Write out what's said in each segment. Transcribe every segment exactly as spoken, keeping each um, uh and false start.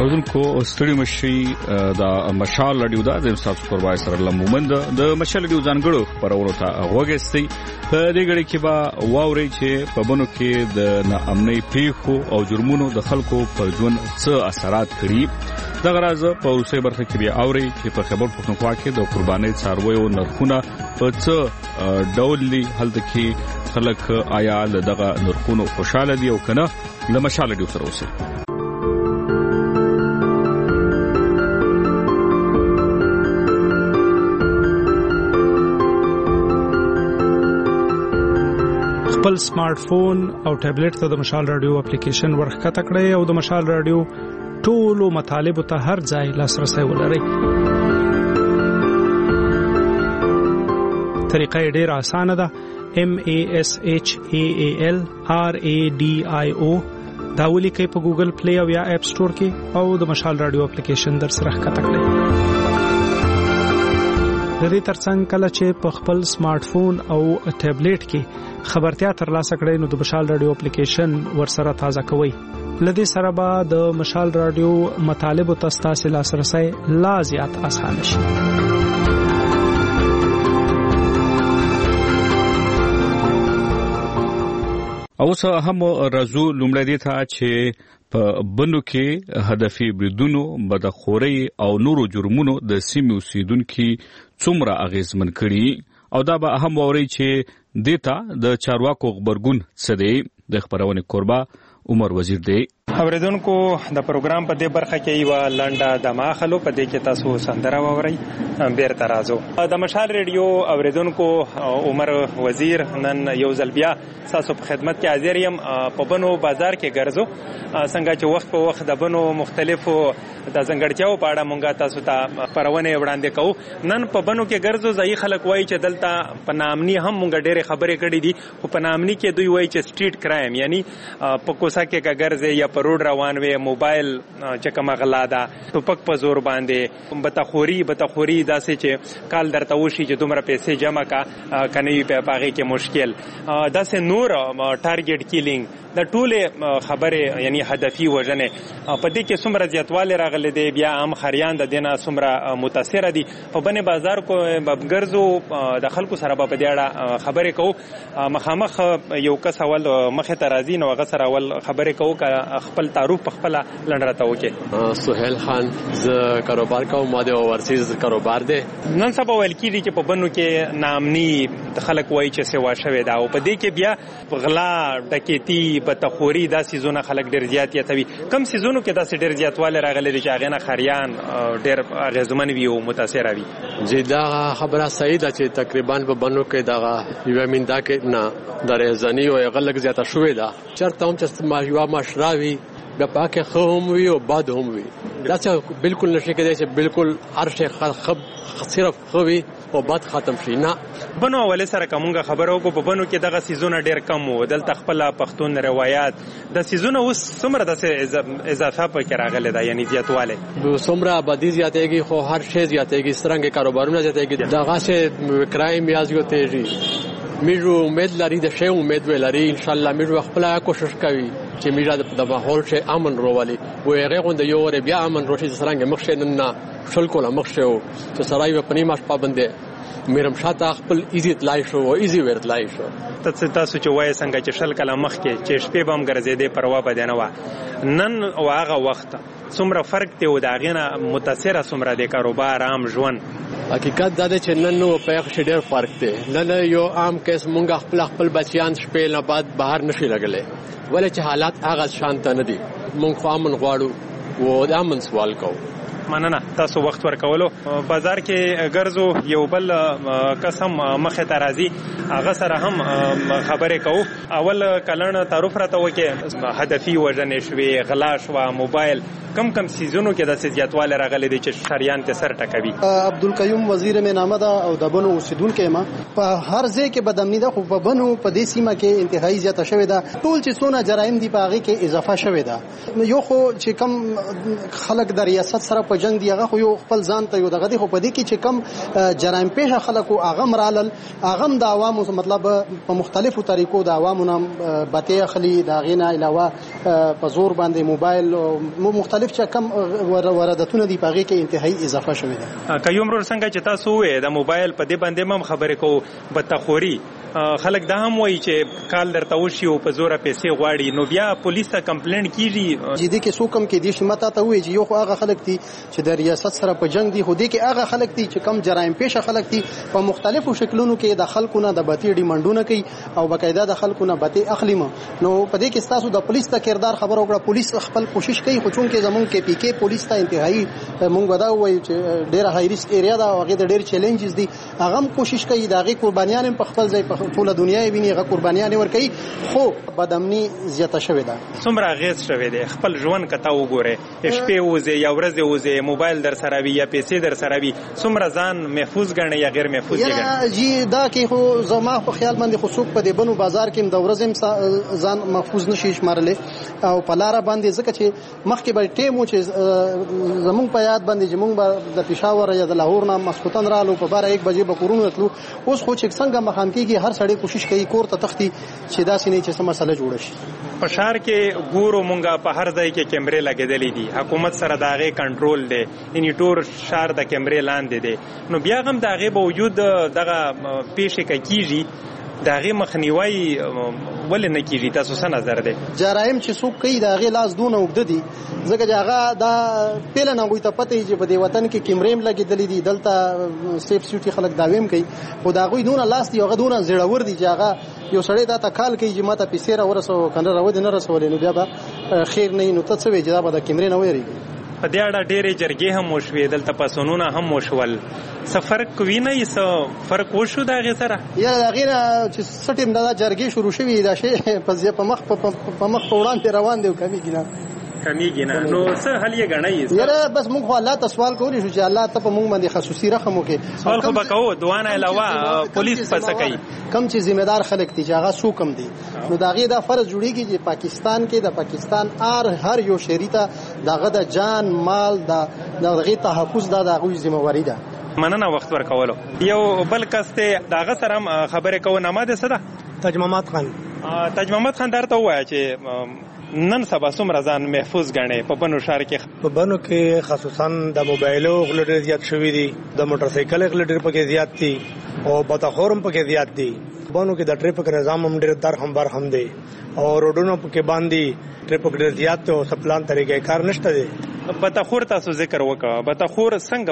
اوردونکو ستړي مشي د مشال رادیو دا د استاد قربای سره لمومند د مشال رادیو ځانګړو خبرونو ته وګورئ. په دې غړي کې با واوري چې په بنو کې د ناامنۍ پیښو او جرمونو د خلکو پر ژوند څه اثرات کړي. دا غراز په اوسې برخه کې بیا اوري چې په خبر پښتونخوا کې د قربانۍ څارویو نرخونه په څه ډول دي، هلته کې خلک آیا دغه نرخونو خوشاله دي او کنه. د مشال رادیو سره اوسئ. خپل سمارټ فون او ټابلیټ ته د مشال رادیو اپلیکیشن ورخکته کړئ او د مشال رادیو ټولو مطالبو ته هر ځای لاسرسی ولرئ. طریقه یې ډېره اسانه ده. M A S H A A L R A D I O دا ولیکئ په ګوګل پلی او یا اپ سٹور کې او د مشال رادیو اپلیکیشن در سره ښکته کړئ. د دې ترڅنګ کله چې په خپل سمارټ فون او ټابلیټ کې خبرتیا ترلاسه کړئ نو د مشال رادیو اپلیکیشن ورسره تازه کوئ. لدې سره به د مشال رادیو مطالب او تاسو لاسرسي لا زیات آسان شي. اوس هم رازو لومړی دی ته چې په بنو کې هدفي بریدونو بدخوري او نورو جرمونو د سیمې اوسیدونکو څومره اغیزمن کړي او دا به هم ووري چې دیتا د چارواکو خبرګون څه دی. د خبرونه قربا عمر وزیر دی. اوریدونکو د پروګرام په دې برخه کې یو لنډه دماخلو په دې کې تاسو سندره وورئ. بیرته راځو د مشال ریډیو اوریدونکو عمر وزیر نن یو ځل بیا تاسو په خدمت کې حاضر یم. په بنو بازار کې ګرځو څنګه چې وخت په وخت د بنو مختلفو د ځنګړتیاو په اړه مونږه تاسو ته پرونه وړاندې کوو. نن په بنو کې ګرځو ځای خلک وایي چې دلته په نامني هم مونږ ډېرې خبرې کړې دي خو په نامني کې دوی وایي چې سټریټ کرایم یعنی په کوڅه کې ګرځي یا په روډ روان وي موبایل چې کومه غلا ده ټوپک په زور باندې بتخوري بتخوري داسې چې کال درته وشي چې دومره پیسې جمع کا کني په پاغي کې مشکل داسې نور ټارګټ کیلینګ د ټوله خبره یعنی هدفي وژنه په دې کې څومره زیاتواله راغلي دی. بیا عام خریان د دینه څومره متاثر دي. په بنه بازار کو بګرځو د خلکو سره په دې اړه خبرې کوو. مخامخ یو کس اول مخه ترازی نو غسر اول خبرې کوو ک خپل تعارف په خپل لنډراته وکي. سہیل خان ز کاروبار کوم ماده اوورسیز کاروبار دی. نن سبا ویل کیږي چې په بنو کې نامني خلک وایي چې سیوا شوی دا او په دې کې بیا غلا ډکیتی بتخوري دا سيزونه خلک ډېر زیات یاتوي. کم سيزونو کې دا ډېر زیاتواله راغلي چې هغه نه خریان ډېر غزمن وي او متاثر وي. جی دا خبره صحیح ده چې تقریبا په بنو کې دا یو مندا کې نه درېزنی او غلق زیاته شوې ده. چرته هم چې ما یو مشراوي د پاکه خوم وي او باد هم وي. دا چې بالکل نشي کېدای چې بالکل هر شي خب صرف خوي او باد ختم شي نه. بنو ولې سره کومه خبرو کو په بنو کې دغه سيزونه ډېر کم وو. دلته خپل پښتون روایت د سيزونه اوس څومره د اضافه پکې راغله ده یعنی زیاتواله څومره آبادی زیاتېږي خو هر شی زیاتېږي څنګه کاروبارونه زیاتېږي دغه څه کرایم یا زیاتېږي. میرو امید لري د شی امید ولري ان شاء الله میرو خپل کوشش کوي چې میرا د ماحول شي امن روالي و هغه غوند یو ور بیا امن روشي څنګه مخ شي نه شل کوله مخ شي او چې سړی په پنی ماش پابنده میرم شاته خپل ایزی تلای شو او ایزی ور تلای شو. تاسو تاسو چې وای څنګه چې شل کله مخ کې چې شپې بم ګرځېدې پروا بده نه و. نن او هغه وخت څومره فرق دی او دا غینه متاثر څومره د کاروبار عام ژوند. حقیقت دا چې نن نو په یو ډېر فرق دی. نن یو عام کیس مونږ خپل خپل بچیان شپې نه بعد بهر نشي لګلې ولې چې حالات هغه شانت نه دي. مونږ خو امن غواړو او د امن سوال کوو. مننه تاسو وخت ورکولو. بازار کې ګرځو یو بل قسم مخه ترازی هغه سره هم خبرې کوو. اول کلن تعارف راته وکي هدفي وژنې شوي غلا شو موبایل کم کم سيزونو کې د زیاتواله راغلي دي چې شریان ته سر ټکوي. عبدالقیوم وزیر مې نامه ده او د بنو اوسیدونکو ما په هر ځای کې بدامنی ده خو په بنو په دې سیمه کې انتهایی زیاته شوې ده. ټول چې څونه جرایم دي په هغه کې اضافه شوې ده. یو خو چې کم خلک د ریاست سره په په جنگ دی هغه خو یو خپل ځان ته یو دغه دی خو په دې کې چې کم جرایم پیښه خلکو هغه مرالل هغه د عوامو مطلب په مختلفو طریقو د عوامو نام بته اخلي دا غینه علاوه په زور باندې موبایل مختلف چې کم وارداتونه دی په هغه کې انتهایی اضافه شوه ده. کيوم ور څنګه چې تاسو وې د موبایل په دې باندې مم خبرې کو بتخوري خلک دا هم وایي چې کال درته وشي او په زوره پیسې غواړي نو بیا پولیس ته کمپلینټ کیږي. جدي کې څوک کم کې دي شمته ته وایي چې یو خو هغه خلک دي چې د ریاست سره په جنگ دي خو دې کې هغه خلک دي چې کم جرایم پیښه خلک دي په مختلفو شکلونو کې د خلکو نه د بتی ډیمانډونه کوي او باقاعده د خلکو نه بتی اخلي نو په دې کې تاسو د پولیس ته کردار خبر وکړه پولیس خپل کوشش کوي خو چون کې زمون کې پی کې پولیس ته انتهایی مونږ ودا وایي چې ډېر های ریسک ایریا دا هغه د ډېر چیلنجز دي هغه کوشش کوي دا هغه قربانیان په خپل ځای په ټوله دنیا یې ویني هغه قربانیان ورکوي خو بدامني زیاته شوې ده. څومره غیز شوې ده خپل ژوند کته وګوره شپې وځي یا ورځې وځي موبایل در سره وي یا پیسې در سره وي څومره ځان محفوظ ګڼي یا غیر محفوظ ګڼي. جی دا کې خو زما په خیال باندې خو څوک په دې بنو بازار کې د ورځې ځان محفوظ نشي شمارلې او په لار باندې ځکه چې مخکې به ټیم چې زمون په یاد باندې چې مونږ د پېښور یا د لاهور نه مسکوتن رالو په باره یک بجې به کورونو تلو اوس خو چې څنګه مخام کېږي هر سړی کوشش کوي کور ته تختی چې داسې نه چې سم مسله جوړ شي. په شهر کې ګورو مونږه په هر ځای کې کیمرې لګېدلې دي حکومت سره د هغې کنټرول دی یعنې ټول شهر د کیمرې لاندې دی نو بیا هم د هغې باوجود دغه پیښې که کېږي د هغې مخنیوی ولې نه کېږي تاسو څه نظر دی؟ جرایم چې څوک کوي د هغې لاس دونه اوږده دي ځکه چې هغه دا پیله نه هغوی ته پته وي چې په دې وطن کې کیمرې هم لګېدلې دي دلته سیف سیټي خلک دعوې هم کوي خو د هغوی دونه لاس دي هغه دونه زړور دي چې هغه یو سړی دا ته کال کوي چې ما ته پیسې راورسوه که نه راودې نه رسولې نو بیا به خیر نه وي نو ته څه وایې چې دا به د کیمرې نه ویرېږي. په دې اړه ډېرې جرګې هم وشوې دلته پاڅونونه هم وشول څه فرق وینئ څه فرق وشو د هغې سره؟ یاره د هغې نه چې څه ټیم دا جرګې شروع شوي دا شی په مخ په مخ په وړاندې روان دی او کمیږي نه کمیږي نه نو څه حل یې ګڼئ؟ یاره بس موږ خو الله ته سوال کولی شو چې الله ته په موږ باندې خصوصي رحم وکړي. سوال خو به کوو دعا نه علاوه پولیس په څه کوي؟ کم چې ذمہدار خلک دي چې هغه څوک هم دي نو د هغې دا فرض جوړېږي چې پاکستان کې د پاکستان هر هر یو شهري ته د هغه د جان مال د هغې تحفظ دا د هغوی ذمہواري ده. مننه وخت ورکولو. یو بل کس دی د هغه سره هم خبرې کوو نامه دې څه ده؟ تاج محمد خان. تاج محمد خان درته ووایه چې نن سبا څومره ځان محفوظ ګڼې په بنو ښار کې؟ په بنو کې خصوصا د موبایلو غله ډېر زیات شوي دي د موټرسایکل غله ډېر پکې زیات دي او بتخور هم پکې زیات دي. بنو کې د ټریفک نظام هم ډېر در هم بر هم دی او روډونو پکې باندې ټریفک ډېر زیات دی او سپلان طریقې کار نشته دی. بتخور تاسو ذکر وکړه بتخور څنګه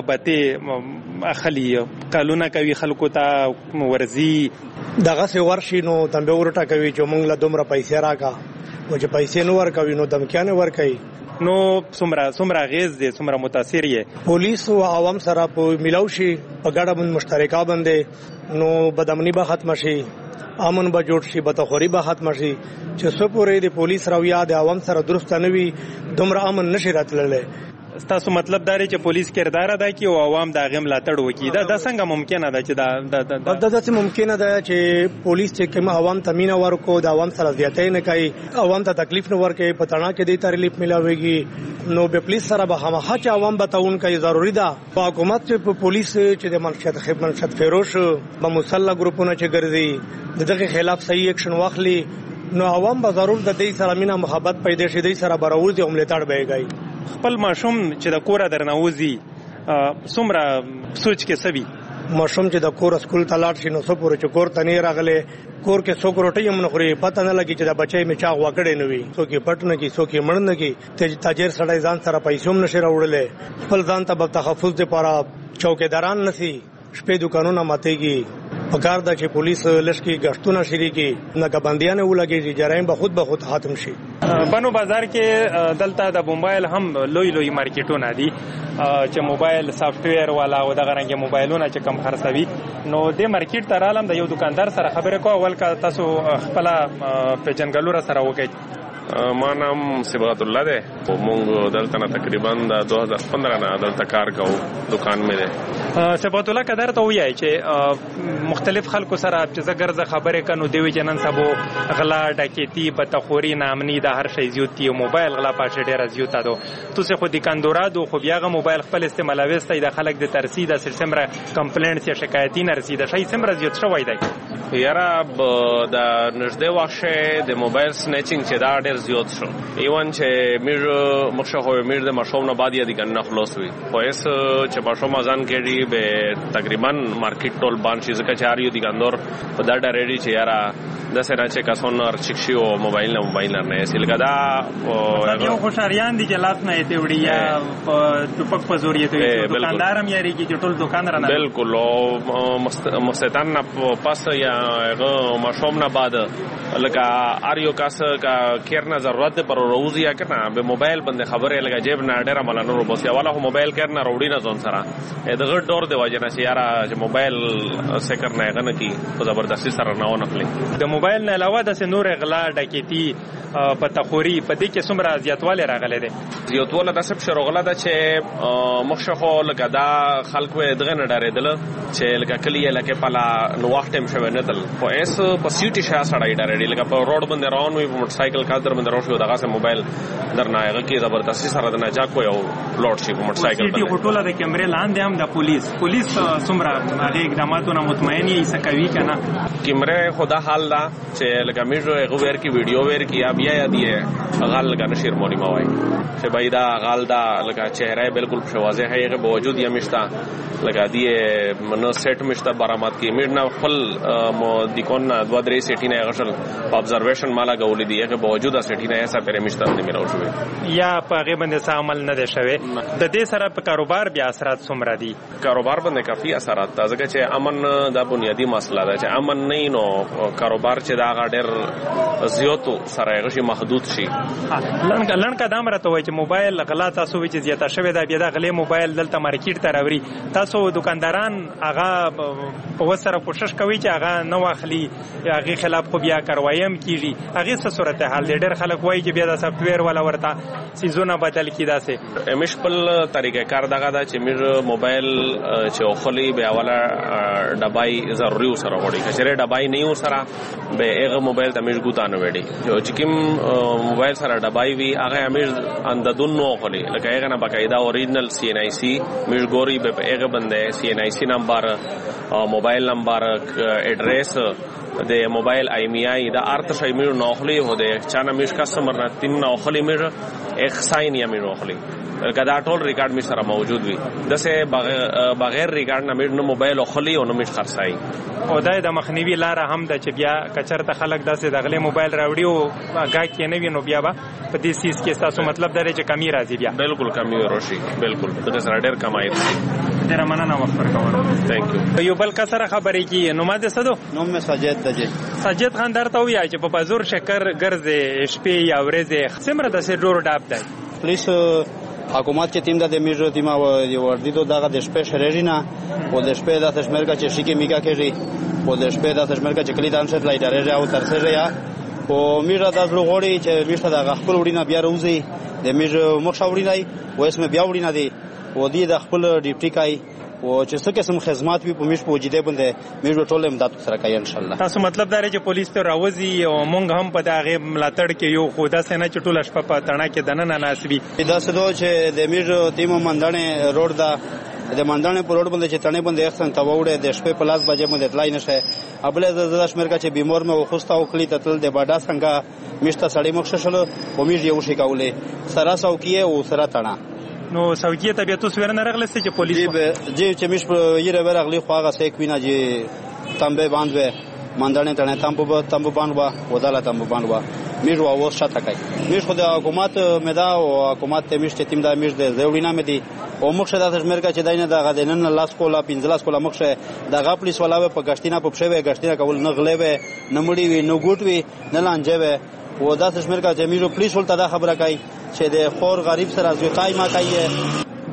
بتې اخلي قانونه کوي خلکو ته ورزي دغسې ورشي نو تنبه ورټه کوي چې موږ له دومره پیسې راکړه او چې پیسې نه ورکوي نو دمکیانې ورکوي نو څومره څومره اغېز دی څومره متاثر یې؟ پولیس او عوام سره په میلاو شي په ګډه مشترکه باندې نو بدامني به ختمه شي امن به جوړ شي بتخوري به ختمه شي چې څو پورې د پولیس رویه د عوام سره درست نه وي دومره امن نشي راتللی. ستاسو مطلب دا دی چې پولیس کردار ادا کړي او عوام د هغې ملاتړ وکړي دا دا څنګه ممکنه ده چې دا دا داسې ممکنه ده چې پولیس چې کوم عوام ته مینه ورکړو د عوام سره زیاتی نه کوي عوام ته تکلیف نه ورکوي په تڼاک کې دې ته ریلیف میلاویږي نو به پولیس سره به خامخا چې عوام بتاون کوي ضروري ده. په حکومت چې په پولیس چې د منشت منشت فیروش به مسلح ګروپونه چې ګرځي د دغه خلاف صحیح اکشن واخلي نو عوام به ضرور د دې سره مینه محبت پیدا شي دې سره براوځي او ملاتړ به کوي. خپل ماشوم چې د کوره درنه وځي څومره سوچ کې څه وي؟ ماشوم چې د کور سکول ته لاړ شي نو څو پورې چې کور ته نه راغلی کور کې څوک روټۍ هم نه خوري پته نه لګي چې د بچی مې چا غوا کړی نه وي څوک یې پټ نه کړي څوک یې مړ نه کړي تاجر سړی ځان سره پیسې هم نشي راوړلی خپل ځان ته به تحفظ دپاره چوکیداران نسی شپې دوکانونه ماتېږي پکار ده چې پولیس لشکې گشتونه شروع کړي ناکهبندیانې ولګېږي جرایم به خود به خود ختم شي. بنو بازار کې دلته د موبایل هم لوی لوی مارکیټونه دي چې موبایل سافټویر والا او دغه رنګه موبایلونه چې کم خرڅوي نو د مارکیټ ته رالم د یو دکاندار سره خبرې کوه اول که تاسو خپله پیژنګلو را سره وکړئ. ما نام صبغت الله دی مونږ دلته نه تقریبا د دو هزار پندرہ نه دلته کار کوو دکان مې دی صفات الله قدر ته وایي چې مختلف خلکو سره چې زګرزه خبرې کنو دی چې نن سبو غلا ډکیتی بتخوري نامنی د هر شی زیوتی موبایل غلا پاشه ډیر زیوتا دو تو څه خو د کاندورا دو خو بیاغه موبایل خپل استعمال وسته د خلک د ترسید سلسمره کمپلینټ یا شکایتي نرسید شي سمره زیات شوی دی یاره د نږدې واشه د موبایل سنیچینګ چې دا ډیر زیات شو ایوان چې میر مخشه خو میر د مشوم نه بعد یې د کنه خلاص وي خو اس چې مشوم ځان کېږي به تقریبا مارکیټ ټول باندې ځکه چې اړ یو د ګندور په دا ډېری چې یاره د سره چې کاسون ار چکشي او موبایل نه موبایل نه سیلګدا او یو خوشاریان دي چې لاس نه ایته وړي یا ټوپک په زور یې ته دکاندارم یاري چې ټول دکان رانه بالکل او مستتان نه پاس یا هغه مشوم نه بعد لکه ار یو کاس کا کیر نه ضرورت پر روز یا کنه به موبایل باندې خبره لګا جیب نه ډېر عمل نه روبوس یا والا موبایل کیر نه روړی نه ځون سره دغه ډور دی واجب نه یاره چې موبایل سکر نه غنه کی په زبردستی سره نه ونخلي د موبایل نه علاوه د نور غلا ډکیتی په تخوري په دې کې څومره زیاتواله راغله دي زیاتواله د سب شروغله د چې مخشخو لکه دا خلکو دغه نه ډارېدل چې لکه کلی لکه پلا نو وخت هم شوی نه دل خو اس په سیټي شا سړی ډارېدل لکه په روډ باندې روان وي په موټر سایکل کا در باندې روښو دغه سه موبایل درنه هغه کې زبردستی سره د نه جا کوی او لوټ شي په موټر سایکل باندې هټوله د کیمرې لاندې هم د پولیس پولیس څومره هغه اقداماتونه مطمئن یې سکوي کنه کیمرې خدا حال دا چې لکه میجو هغه ور کی ویډیو ور کی بیا یا دی غال لگا نشیر مونی موای چې بایدا غال دا لکه چهره بالکل واضح ہے هغه باوجود یې مشتا لگا دی منو سیټ مشتا برآمد کی میډنا خپل مو د کون دوا درې سیټی نه غشل ابزرویشن مالا غولې دی هغه باوجود سیټی نه ایسا پرې مشتا نه میراو شوې یا په هغه باندې عمل نه دی شوی د دې سره په کاروبار بیا اثرات څومره دي کاروبار باندې کافی اثرات دا ځکه چې امن دا بنیادی مسله ده چې امن نه نو کاروبار چې دا غډر زیاتو سره غشي محدود شي لنګ لنګ قدم راته وای چې موبایل غلا تاسو وی چې زیاته شوی دا بیا د غلې موبایل دلته مارکیټ ته راوړي تاسو دکانداران هغه په وسره کوشش کوي چې هغه نو اخلي هغه خلاف خو بیا کاروایم کیږي هغه څه صورت حال ډېر خلک وای چې بیا د سافټویر ولا ورته سيزونه بدل کیدا سي مشپل طریقې کار دغه دا چې میر موبایل چې خولي بیا ولا ډبای ضروري سره وړي کچره ډبای نه سره به هغه موبایل ته مش ګوتانه وړي چې کوم موبایل سره ډبای وی هغه امیر انددون نو خلی لکه هغه نه باقاعده اوریجنل سی ان آی سی مش ګوري به هغه باندې سی ان آی سی نمبر موبایل نمبر ایڈریس د موبایل آی می آی دا ارت شای میر نو خلی هو د چانه مش کسٹمر نه تین نو خلی میر ایک ساين یا میر نو خلی کدا ټول ریکارډ می سره موجود وي دسه بغیر ریکارډ نه میر نو موبایل خلی او نو مش خرڅای او دای د مخنیوي لار هم د چې بیا کچرته خلک داسې د غلې موبایل راوړي او هغه کې نه وینو بیا به په دې سیس کې تاسو مطلب درې چې کمی راځي بیا بالکل کمی ورشي بالکل د سره ډېر کمای ډېر مننه وخت ورکوم ثانک یو یو بل کسره خبرې کی نو ماده سدو نو مې ساجد دجه ساجد خان درته ویا چې په بازور شکر ګرځي شپې یا ورځې سمره د سې ډور ډاپ دی پولیس حکومت چې تیم د میجو تیم او وردی ته دغه د شپې شریجینا او د شپې د تشمیر کا چې شي کې میګه کېږي او د شپې د تشمیر کا چې کلی دانشت لای درېږي او ترسه یا او میرا د زړه غوړي چې میشته د خپل وړي نه بیا روزي د میجو مخ شاوړي نه او اسمه بیا وړي نه دی او دی د خپل ډیپټي کای او چې څه قسم خدمات به پومیش پوجیده باندې میجو ټول امداد سره کوي ان شاء الله تاسو مطلب دا چې پولیس ته راوځي او مونږ هم په دغه ملاتړ کې یو خدا سينه چې ټول شپه په تڼا کې دنه نه ناسبي دا څه دوه چې د میجو تیم مندانه روډ دا د مندانه په روډ باندې چې تڼې باندې احسن ته وړه د شپې په لاس بجې باندې تلای نشه ابله د شمیر کا چې بیمار مې وخستا او کلی ته تل د باډا څنګه میشته سړی مخ ششلو او میج یو شي کولې سرا سو کیه او سرا تڼا نو سوګي ته بیا تاسو ورنه راغله چې پولیس جی چې مش یره ورغلی خو هغه سې کوینه چې تمبه باندې مندانه تنه تمبو تمبو باندې وداله تمبو باندې میرو او شاته کوي میش خو د حکومت مدا او حکومت ته میش تیم دا میش د زوړینا مدي او مخشه د امریکا چې داینه دغه د نن لاس کولا پنځلاس کولا مخشه دغه پولیس ولاوه په غشتینا په پښوی غشتینا کول نه غلې و نه مړی وی نه ګوټ وی نه لانجه و و د امریکا چې میرو پولیس ولته دا خبره کوي چې د خور غریب سره ځوتای ما کوي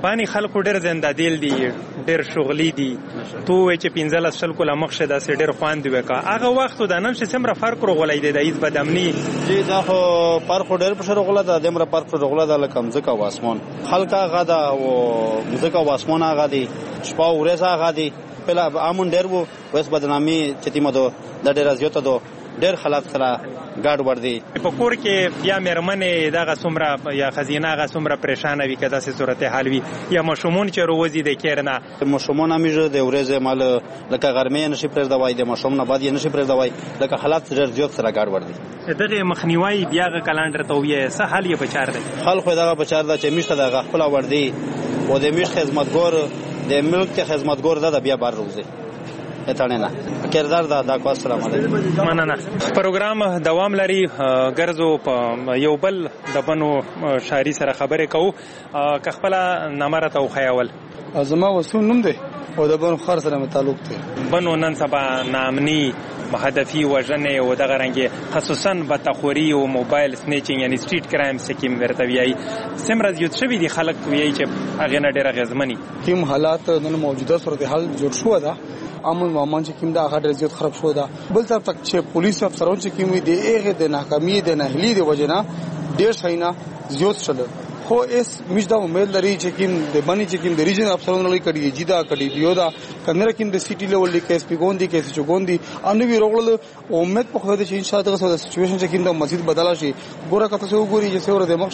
بانی خلکو ډېر زندادیل دي ډېر شغلي دي تو وای چې پنځلس شل کوله مخشه داسې ډېر خوند وکا هغه وخت د نن چې څومره فرق رغولای دی د هیڅ بدامني چې دا خو فرق ډېر په شرغله ده دمره فرق رغوله ده لکه مځکه او اسمان خلک هغه ده او مځکه او اسمان هغه دي شپه او ورځ هغه دي پهلا امون ډېر وو وس بدنامي چې تیمه دو د ډېر زیاته دو ډېر خلک سره ګاډ ور دي په کور کې یا مېرمنې دغه څومره یا خزینه هغه څومره پریشانه وي که داسې صورتحال وي یا ماشومان چې روزي د کیر نه ماشومان همیشه د ورځې مال لکه غرمې نشي پرېږدوای د ماشوم نه بعد یې نشي پرېږدوای لکه حالات ډېر زیات سره ګاډ ور دي دغه مخنیوي بیا غ کلندر ته وي څه حل یې بچار دی خلک دغه بچار ده چې میشته دغه خپل ور دي او د میش خدمتګار د ملک ته خدمتګار ده بیا بار روزي اتانه نه کردار دا دا کو السلام علیکم مننه پروګرام دوام لري ګرځو په یو بل د بنو شاعري سره خبرې کوو که خپل نمبر ته وخیاول ازما وسون نوم دی او د بنو خر سره تعلق دی بنو نن سبا نامني هدفي وژنې او دغه رنګ خصوصا بتخوري او موبایل سنیچینګ یعنی سټریټ کرایم سکیم ورته ویایي سمره زیات شوی دي خلک ویایي چې هغه نه ډیره غزمنی کوم حالات نن موجوده صورتحال جوړ شو ده امن معاملات چې کوم دا هغه ډېر زیات خراب شو ده بل طرف تک چې پولیس افسران چې کوم دي هغه د ناکامۍ د نهلي د وجنه ډېر شاینا زیات شله خو اس مجدا امید لري چې کوم د بني چې کوم د ریجن افسرانو لري کډي جدا کډي دیو دا کمره کوم د سيټي لیول لیک اس پی ګوندي کیسه چګوندي انو وی روغل امید په خو د ان شاء الله د سچويشن چې کوم د مسجد بدلا شي ګوره کته سو ګوري چې سور د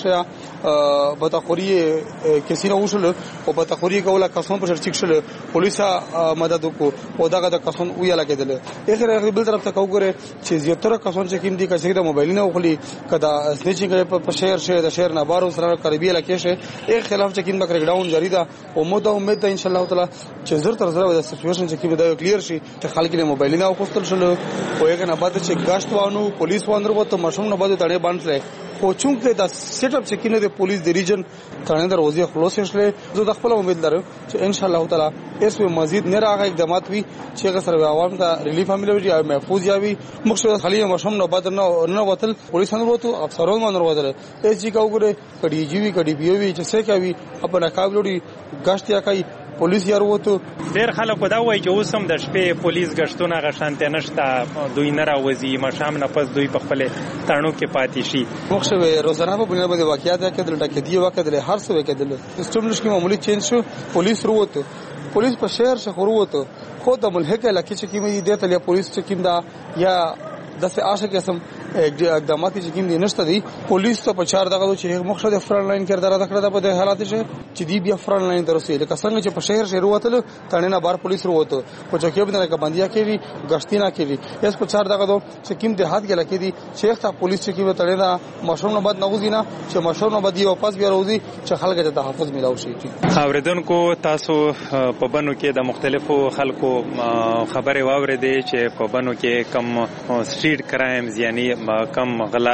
مخشه بتخوري کیسه وشل او بتخوري کوله قسم پر چیک شل پولیسا مدد کو او دغه د قسم ویاله کېدل اخر بل طرف ته وګوره چې زیاتره قسم چې کوم دي چې د موبایل نه وخلي کدا سنیچینګ په شهر شه د شهر نه بارو سره بیا لکه ایک خلاف چې کین بکر ګراوند جاری ده او مو دا امید ده ان شاء الله تعالی چې زر تر زر د سچويشن چې کیږي دا کلیر شي چې خلک له موبایل نه اوخستل شل او یې نه بعد چې گاشت وانو پولیس وانر وته مشوم نه بعد تړې باندې خو چونکه دا سیټ اپ چې کینه د پولیس د ریجن ترانه دروازه خلاص شله زه د خپل امید لرم چې ان شاء الله تعالی اس په مزید نه راغی اقدامات وي چې غسر عوام ته ریلیف عملوي او محفوظ یاوي مقصد خلی مشوم نه بعد نه نه وتل پولیس نه وته افسرون نه وتل اس جی کا وګره کډي جیوي کډي بیوي چې څه کوي خپل کابلوري غشتیا کوي پولیس یار وته ډیر خلک دا وایي چې اوس هم د شپې پولیس غشتونه غشانته نشته دوی نه راوځي مشام نه پس دوی په خپل تانو کې پاتې شي مخشه روزانه په بنیاد باندې واقعیت کېدل ټکدي وکړل هر څه وکړل سیستم نشي معمولی چینج شو پولیس وروته پولیس په شهر څخه وروته خو د ملحقه علاقې چې کیمه دي ته پولیس چې کیم دا یا داسې آشه قسم اقدامات چې کوم دي نشته دي پولیس ته په چار دغه چې مخشه د فرنٹ لاین کردار ادا کړی دا په حالات شي چې دی بیا فرنٹ لاین درسي لکه څنګه چې په شهر شهر وته تنه نه بار پولیس وروته په چوکۍ باندې کې بندیا کړي غشتي نه کړي اس په چار دغه چې کوم د هات کې لکه دي شیخ ته پولیس چې کوم تړي نه مشروع نه بد نه وځي نه چې مشروع نه بد یو پاس بیا وځي چې خلک ته تحفظ ملاوي شي اوریدونکو تاسو په بنو کې د مختلفو خلکو خبره واوریدې چې په بنو کې کم سټریټ کرایمز یعنی کم غلا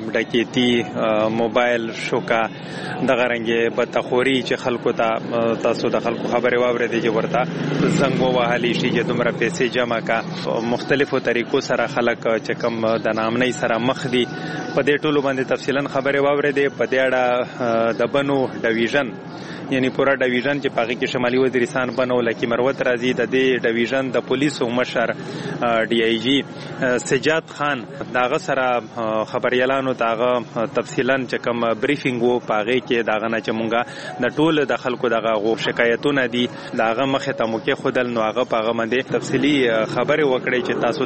ډکیتی موبایل شوکا دغه رنګه بتخوري چې خلکو ته تاسو د خلکو خبره واوریدې چې ورته زنګ وهالي شي چې دومره پیسې جمع کا مختلفو طریقو سره خلک چې کم د نامنۍ سره مخ دي په دې ټولو باندې تفصیلا خبره واوریدې په دې اړه د بنو ډیویژن یعنی پورا ډیویژن چې پاګه کې شمالي وزیرستان بنو لکه مروت راځي د دې ډیویژن د پولیسو مشر ډي آی جی سجاد خان داغه سره خبريالانو داغه تفصیلا چې کوم بریفینګ وو پاګه کې داغه نه چې مونږه د ټول د خلکو دغه غو شکایتونه دي داغه مخه ته مو کې خودل نو هغه پاګه باندې تفصیلی خبره وکړي چې تاسو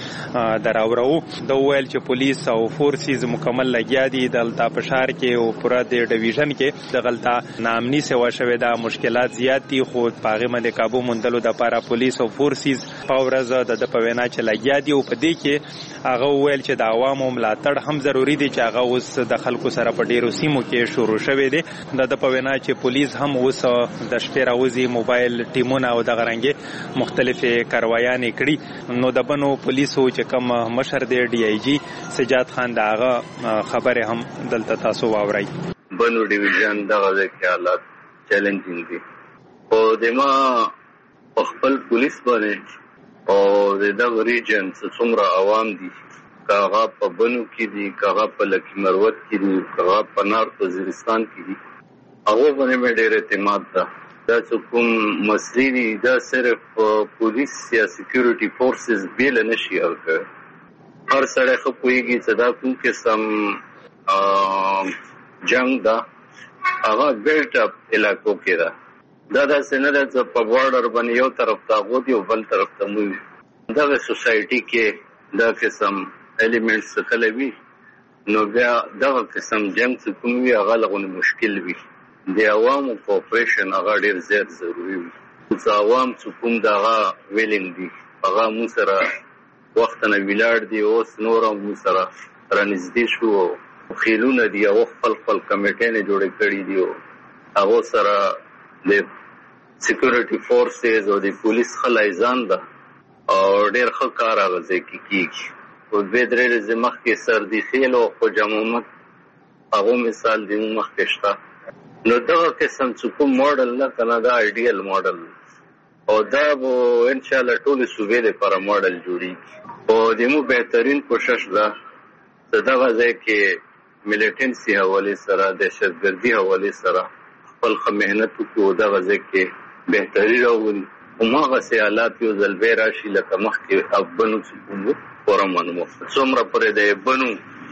ته دراورو د ویل چې پولیس او فورسز مکمل لګیا دي دلته په شهر کې او پورا د ډیویژن کې د غلطه نامني سوا شوه دا مشکلات زیات دي خو پاغه باندې قابو مندلو د پارا پولیس او فورسز پاورز د د پوینا چې لګیا دي او په دې کې هغه ویل چې د عوامو ملاتړ هم ضروری دي چې هغه اوس د خلکو سره په ډیرو سیمو کې شروع شوه دي د د پوینا چې پولیس هم اوس د شپې راوځي موبایل ټیمونه او د غرنګي مختلفه کاروایانې کړي نو د بنو پولیسو چې کوم مشر دی ډي آی جی سجاد خان داغه خبره هم دلته تاسو واورئ بنو ډیویژن دغه ځکه حالات چیلنجینګ دي او دما خپل پولیس باندې او دغه ریجن څومره عوام دي کاغه په بنو کې دي کاغه په لکی مروت کې دي کاغه په نارت وزیرستان کې دي هغه باندې مې ډېر اعتماد ده. دا چې کوم مسلې دي دا صرف پولیس یا سکیورټي فورسز بیل نه شي حل کوي. هر سړی ښه پوهېږي چې دا کوم قسم جنګ ده هغه بیلټ اپ علاقو کې ده. دا داسې نه ده چې په بارډر باندې یو طرف ته هغوی دي او بل طرف ته موږ وي. دغه سوسایټي کې دا قسم ایلیمنټس کله وي نو بیا دغه قسم جنګ چې کوم وي هغه لغونې مشکل وي. د عوامو کوپریشن هغه ډېر زیات ضروري وي. چې عوام چې کوم دغه ویلینګ دي هغه موږ سره وخت نه ویلاړ دي. اوس نور هم موږ سره رانږدې شو او خیلونه دي او خپل خپل کمیټې جوړې کړي دي او هغه سره د سکیورټي فورسز او د پولیس خلایزان ده او ډېر ښه کار هغه ځای کې کېږي. او دوې درې ورځې مخکې سردي خیل او خواجه محمد هغه مثال د موږ مخکې شته. نو دغه قسم چې کوم ماډل نه که نه دا آیډیل ماډل او دا به انشاءالله ټولې صوبې دپاره ماډل جوړېږي. او د موږ بهترین کوشش ده چې دغه ځای کې ملیټنسي حوالې سره دهشتګردي حوالې سره خپل ښه محنت وکړو او دغه ځای کې بهتري راولي. هماغسې حالات یو ځل بیا راشي لکه مخکې بنو چې کوم و پوره معلوم وکړه. څومره پورې د بنو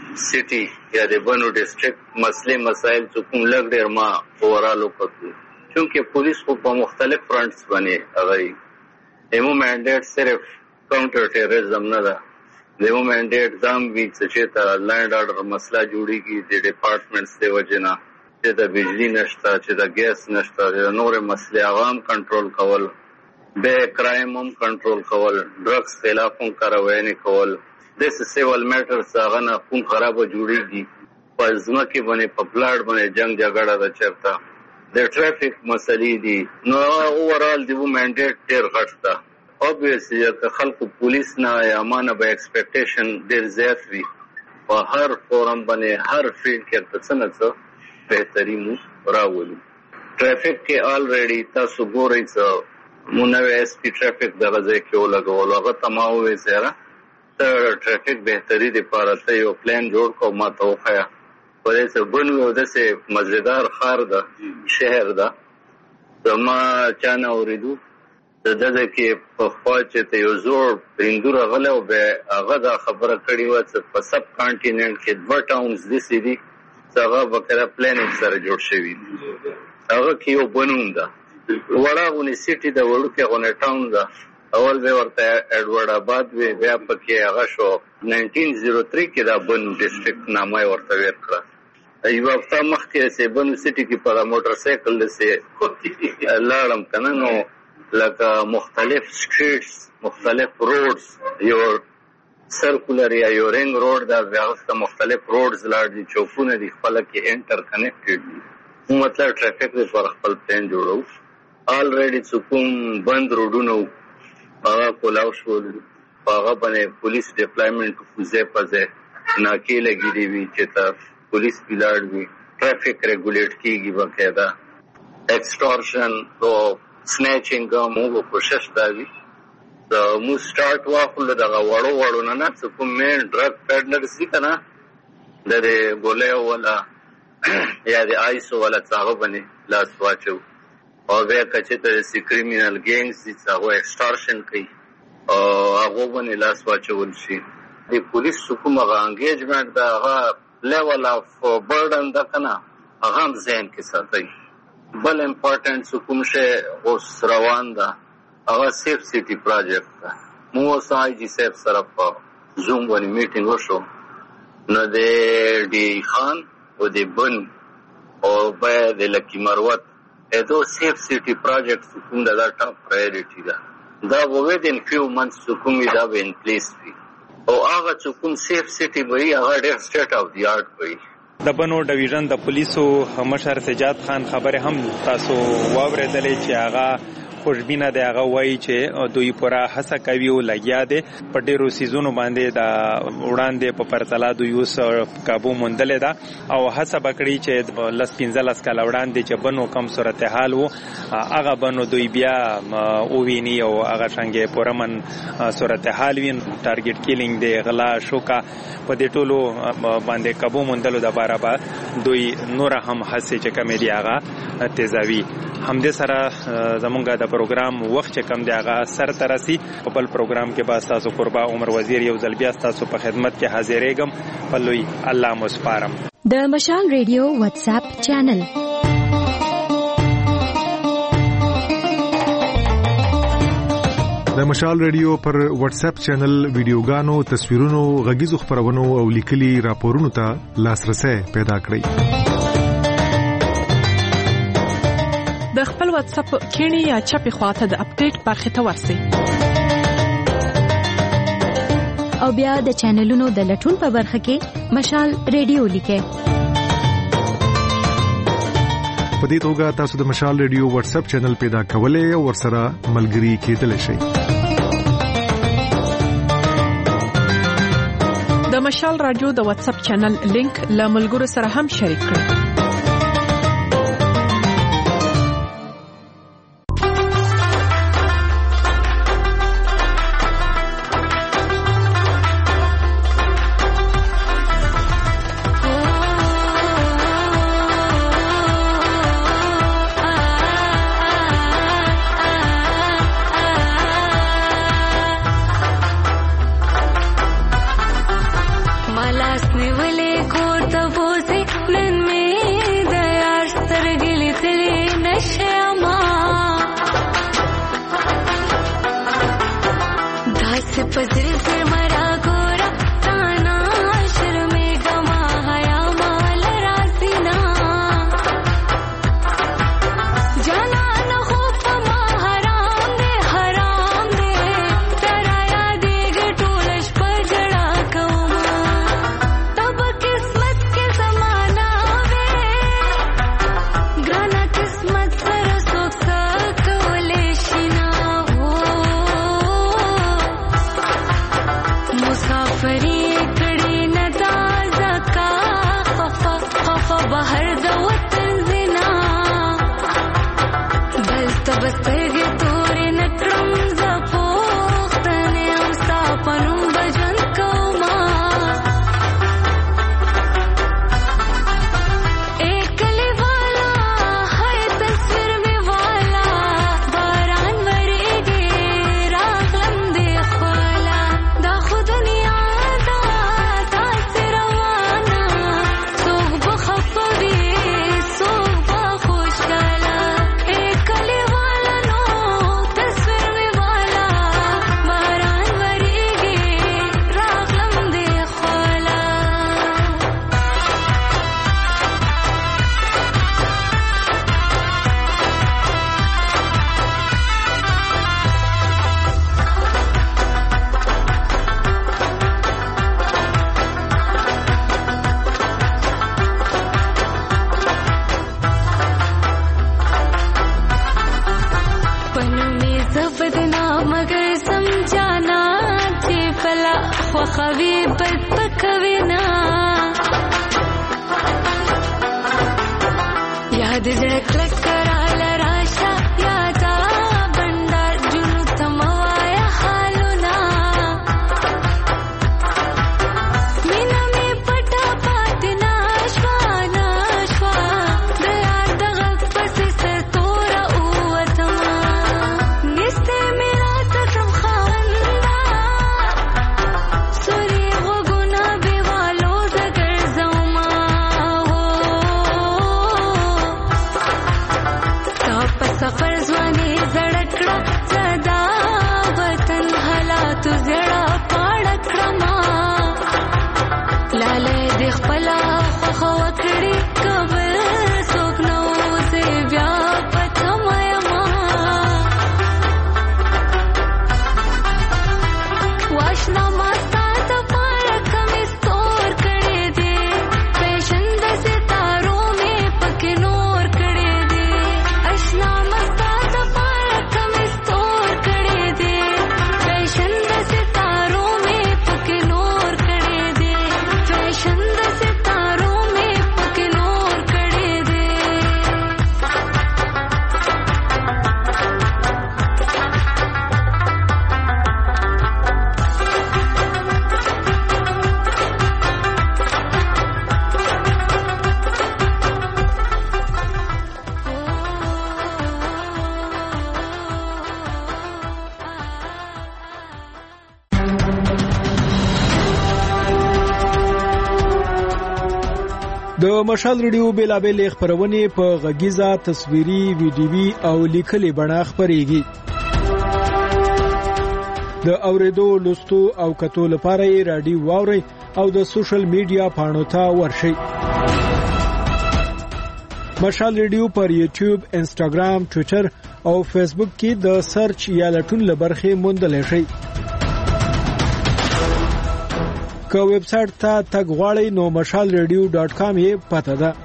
سټي یا د بنو ډسټرکټ مسلې مسایل چې کوم لږ ډېر ما اوورال وکړو چونکې پولیس خو په مختلف فرنټس باندې هغه ایمو مینډیټ صرف کاونټر ټیرریزم نه ده. د ایمو مینډیټ دا هم وي چې چېرته لینډ آرډر مسله جوړېږي د ډپارټمنټس د وجې نه چې د بجلي نشته چې د ګیس نشته د نورې مسلې هغه هم کنټرول کول. بیا کرایم هم کنټرول کول. ډرګس خلاف هم کاروایانې کول. داسې سیول میټرز هغه نه خون خرابه جوړېږي. په ځمکې باندې په پلاټ باندې جنګ جګړه ده چېرته د ټرافیک مسلې دي. نو هغه اوورال د و مینډیټ ډېر غټ ده. اوبویسلي که خلکو پولیس نه یا ما نه به ایکسپیکټیشن ډېر زیات وي په هر فورم باندې هر فیلډ کې ورته څه نه څه بهتري مو راولو. ټرافیک کې آلریډي تاسو ګورئ چې مو نوی ایس پي ټرافیک دغه ځای کې ولګولو. هغه ته ما وویل چې یاره ته ټرافیک بهتري دپاره ته یو پلان جوړ کړه او ما ته وښیه. په دې چې بن یو داسې مزېدار ښار ده شهر ده زما چا نه اورېدو د دغه کې پخوا چې ته یو زوړ پرندو راغلی او بیا هغه دا خبره کړې وه چې په سب کانټیننټ کې دوه ټاونز داسې دي چې هغه بقاعده پلانینګ سره جوړ شوي دي. هغه کې یو بنوم ده وړه غونې سیټي ده وړوکې غونې ټاون ده. اول به ورته ایډورډ آباد وي بیا پکې هغه شو ناینټین زیرو تھری کې دا بنو ډسټرکټ نامه یې ورته ویر کړه. یوه هفته مخکې چې بنو سیټي کې په موټر سایکل داسې لاړم که نه نو لکه مختلف سټریټس مختلف روډز یو سرکولر یا یو رنګ روډ ده بیا هغه ته مختلف روډز لاړ دي چوکونه دي خپله کې انټر کنیکټډ دي. مطلب ټرافیک دپاره خپل پلان جوړو. آلریډي چې کوم بند روډونه وو هغه کولاو شول. په هغه باندې پولیس ډپلایمنټ په ځای په ځای ناکې لګېدې وي چې ته پولیس ولاړ وي. ټرافیک ریګولیټ کېږي باقاعده. ایکسټورشن او سنیچنګ موږ کوشش دا وي موږ سټارټ واخلو دغه وړو وړو نه نه چې کوم مین ډرګ پیډلرز دي که نه د دې ګولیو والا یا د آیسو والا څه هغه باندې لاس واچو او بیا که چېرته داسې کریمینل ګینګز دي چې هغوی ایکسټارشن کوي او هغو باندې لاس واچول شي. د پولیس چې کوم هغه انګیجمنټ ده هغه لیول اف برډن ده که نه هغه هم ذهن کې ساتئ. بل امپارټنټ چې کوم شی اوس روان ده هغه سیف سټي پراجیکټ ده. موږ اوس آی جي صاحب سره په زوم باندې میټینګ وشو نو د ډي خان او د بن او بیا د لکي مروت دو سیف سټي پراجیکټ چې کوم ده دا ټاپ پرایورټي ده. دا به ودین فیو منثس چې کوم وي دا به ان پلیس وي او هغه چې کوم سیف سټي به وي هغه ډېر سټیټ آف دی آرټ به وي. د بنو ډویژن د پولیسو مشر سجاد خان خبره هم تاسو واورېدلې چې هغه خوشبینه دی هغه وایي چې دوی پوره هڅه کوي او لګیا دي په ډیرو سیزونو باندې د وړاندې په پرتله دوی اوس کابو موندلې ده او هڅه وکړي چې لس پنځلس کاله وړاندې چې بنو کم صورتحال وو هغه بنو دوی بیا اوویني او هغه څنګه پوره من صورتحال وین ټارګټ کیلینګ دی غلا شوکا په دې ټولو باندې کابو موندلو د باره به دوی نور هم هڅه چې کومې دی هغه تیزاوي. همدې سره زمونږ د پروګرام وخت چې کم دی هغه سر ته رسي. په بل پروګرام کې به تاسو قربا عمر وزیر یو ځل بیا تاسو په خدمت کې حاضرېږم. په لوی الله مو سپارم. د مشال ریډیو واتس اپ چینل د مشال ریډیو پر واتس اپ چینل ویډیوګانو، تصویرونو، غږیزو خبرونو او لیکلي راپورونو ته لاسرسي پیدا کړئ. د خپل واتس اپ کینی یا چپی خواته د اپډیټ برخه ته ورسئ او بیا د چینلونو د لټون په برخه کې مشال ریډیو لیکئ. په دې توګه تاسو د مشال ریډیو واتس اپ چینل پیدا کولای او ورسره ملګري کېدلی شئ. د مشال رادیو د واتس اپ چینل لینک له ملګرو سره هم شریک کړئ. د مشال ریډیو بیلابل خبرونه په غږیزه تصویري ویډیوي او لیکلي بڼه خبريږي. د اوریدو لوستو او کتو لپاره یې رادیو واوري او د سوشل میډیا پاڼو ته ورشئ. مشال ریډیو پر یوټیوب، انسټاګرام، ټوئیټر او فیسبوک کې د سرچ یا لټون لبرخې موندلی شئ. که ویب سټ ته تګ غواړئ نو مشال ریډیو ډاټ کام یې پته ده.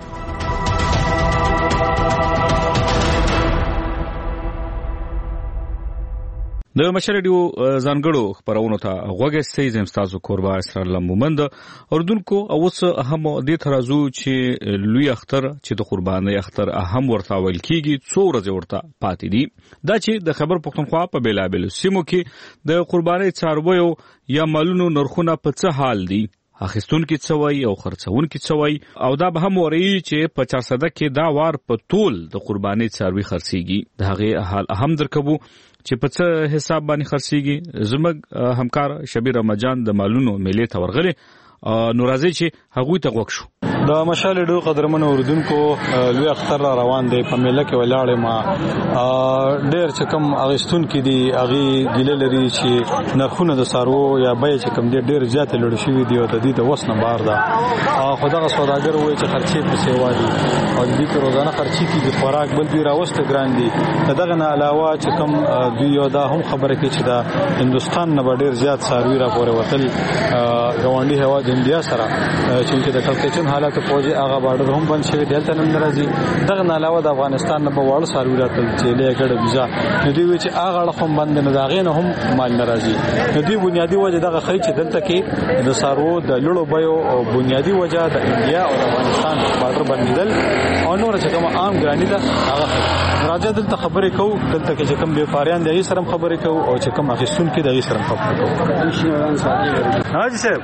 د مشال ریډیو ځانګړو خبرونو ته غوږی سي زم تاسو کوربا اسرار الله مومند اردوونکو او اوس هم د ترازو چې لوی اختر چې د قرباني اختر اهم ورته ویل کیږي څو ورځې ورته پاتې دي. دا چې د خبر پښتونخوا په بیلابل سیمو کې د قرباني څارویو یا مالونو نرخونه په څه حال دي، اخیستون کې څوي او خرڅون کې څوي، او دا به هم وري چې پچاس صده کې دا وار په ټول د قرباني څاروي خرڅيږي. د هغه حال اهم درکبو چې په څه حساب باندې خرڅيږي. زموږ همکار شبیر رمضان د مالونو میلې ته ورغلي نو راځي چې هغه ته غوښ شو. د مشال ریډیو قدرمن اوردونکو لوی اختر را روان دی په میله کې ولاړې ما ډېر چې کم اغستون کې دی اغي ګیله لري چې نرخونه د سارو یا بای چې کم دی ډېر زیات لړ شوی دی او د دې د وسنه بار ده. خدای سوداګر وایي چې خرچې په سیوا دي او دې په روزانه خرچې کې د خوراک بل دی راوسته ګران دي. دغه نه علاوه چې کم دوی یو دا هم خبره کوي چې د هندستان نه ډېر زیات ساروي را پورې وتل ګاونډي هوا د انډیا سره چې د کلکچن حالات فوجي هغه بارډر هم بند شوی دلته نن راځي. دغه نه علاوه د افغانستان نه په وړ ساروي راتل چې لګړه ویزا نو دوی چې هغه هم بند نه داغې نه هم مال ناراضي. نو دوی بنیادی وجه دغه خی چې دلته کې د سارو د لړو بيو او بنیادی وجه د انډیا او افغانستان بارډر بندیدل او نور چې کوم عام ګرانی ده هغه راځي دلته خبرې کوو. دلته کې چې کوم بیپاریان دغه سره خبرې کوو او چې کوم اخیستون کې دغه سره خبرې کوو. حاجی صاحب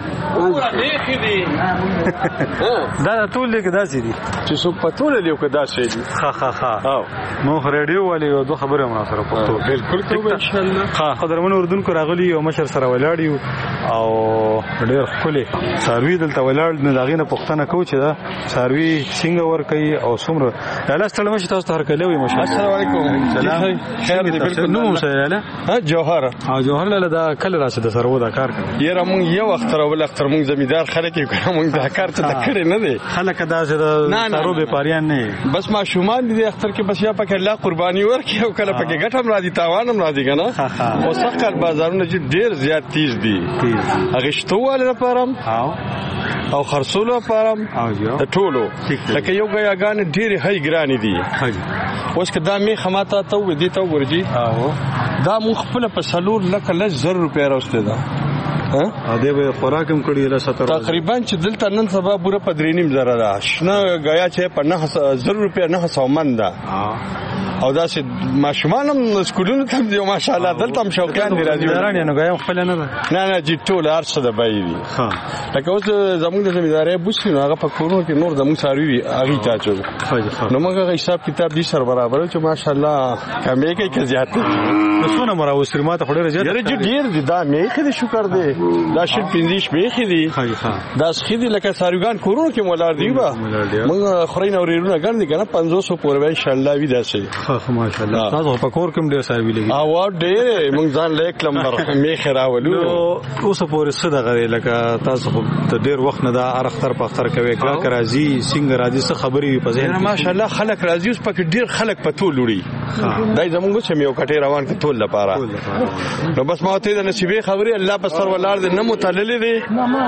دا ټول لیک داسې دي چې څو پټول لیک داسې دي. ها ها ها او نو ریډیو والی یو دوه خبره ما سره پټو بالکل ته ان شاء الله. ها قدرمن اردوونکو راغلی او مشر سره ولاړیو او ډېر خولي ساروي دلته ولاړ نه داغینه پښتنه کو چې دا ساروي څنګه ور کوي او څومره الله ستړي مشه تاسو ته هرکلی وي. مشه السلام علیکم. سلام خیر دی بالکل. نو مشه لاله ها جوهر او جوهر لاله دا کله راشه د سرو دا کار کوي. یره مونږ یو اختر ول اختر مونږ زمیدار خلک یو مونږ دا کار ته کړی نه دی. خلک دا چې سارو به پاریان نه بس ما شومان دي اختر کې بس یا پکې الله قرباني ورکي او کله پکې ګټم راځي تاوان هم راځي کنه. او سقر بازارونه چې ډیر زیات تیز دي هغه شتواله لپاره او خرڅولو لپاره د ټولو لکه یو غیاګان ډیر هي ګرانی دي. اوس کدا می خماته ته و دي ته ورجی دا مخ خپل په سلور لکه لږ زر روپیا راوسته ده. ها ا دې به خوراکم کړی له ستر تقریبا چې دلته نن سبا پوره پدرینیم زره ده شنه غیا چې په نه زر روپیا نه سومن ده. او دا چې ماشومان هم سکولونو ته دی ماشاءالله دلته هم شوقیان دي راځي. درانه نو غیا خپل نه ده نه نه جی ټول ارڅ ده بای دي. ها لکه اوس زموږ د زمینداري بوسي نو هغه په کورونو کې نور زموږ ساروي وي هغه ته چو نو موږ حساب کتاب دي سره برابر چې ماشاءالله کمې کې کې زیات دي. نو څونه مراوسر ماته خوري زیات یره جی ډیر دي دا مې خې شکر دی دا شل پنځیش مې خې دي. دا خې دي لکه ساروګان کورونو کې مولار دی با موږ خورین اورېرونه ګڼ دي کنه پنځوس پورې ان شاء الله وي داسې. ها ماشاءالله تاسو په کور کوم ډیر ساروي لګي او ډیر موږ ځان لیک لمبر مې خراولو. نو اوس پورې څه دغه لکه تاسو ته ډیر وخت نه دا ارختر په اختر کوي کا راځي څنګه راځي څه خبري په ځین ماشاءالله خلک راځي اوس پکې ډیر خلک په ټول وړي. دای زموږ چې یو کټه روان ک ټول لپاره نو بس ما ته د نصیبې خبري الله په سر ولار دې نه متعلل دي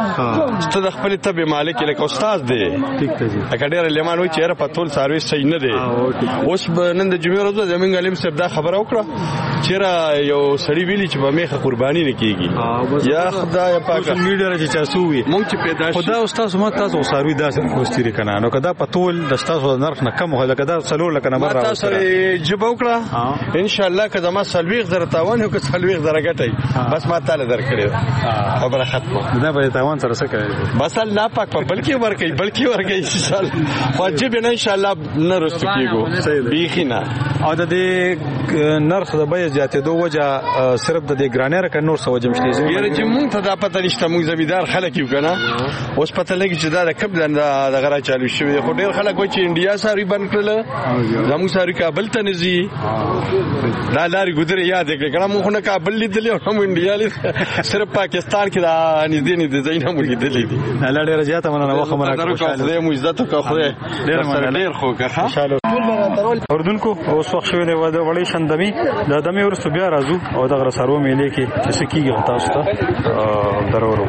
ست د خپل تبع مالک لکه استاد دی. ٹھیک ته جی اګه ډیر لیمان وي چې په ټول سرویس صحیح نه دی. اوس نن د جمعې ورځ زمونږ علم صاحب دا خبره وکړه چې یو سړی ویلی چې په میخه قرباني نه کیږي یا خدای پاک سوشل میډیا راځي چې سووي مونږ چې پیدا شي خدای استاد سم تاسو سروي داسې کوستري کنه نو کدا په ټول د تاسو نرخ نه کم هو کدا څلور لکه نمبر راوځي تاسو جواب وکړه ان شاء الله کدا ما سلوي څلوېښت زره تاوان یو که څلوېښت زره ګټئ بس ما تاله درکړې خبره ختمه. دا به تاوان سره څه کوي بس الله ناپاک په بلکې ورکوي بلکې ورکوي انشاءالله واجب نه انشاءالله نه رسو کېږو بیخي نه. او د دې نرخ د بیې زیاتېدو وجه صرف د دې ګرانۍ را که نور څه وجه مشته یاره چې مونږ ته دا پته نشته مونږ زمیندار خلک یو که نه اوس پته لګي چې دا د کب دغه را چالو شوي دی خو ډېر خلک وایي چې انډیا څاروي بند کړله زموږ څاروي کابل ته نه ځي دا لارې ګودرې یادې کړې که نه مونږ خو نه کابل لیدلي او نه مو انډیا لید صرف پاکستان کې دا نږدې نږدې ځایونه مو لیدلي دي. الله ډېره زیاته مننه وخت مو راکړ خدای مو عزت وکړه خدای ډېر خو که اردوونکو اوس وخت شوی دی د وړۍ شندمي د دمې وروسته بیا راځو او دغه سارو میلې کې چې څه کېږي تاسو ته درورو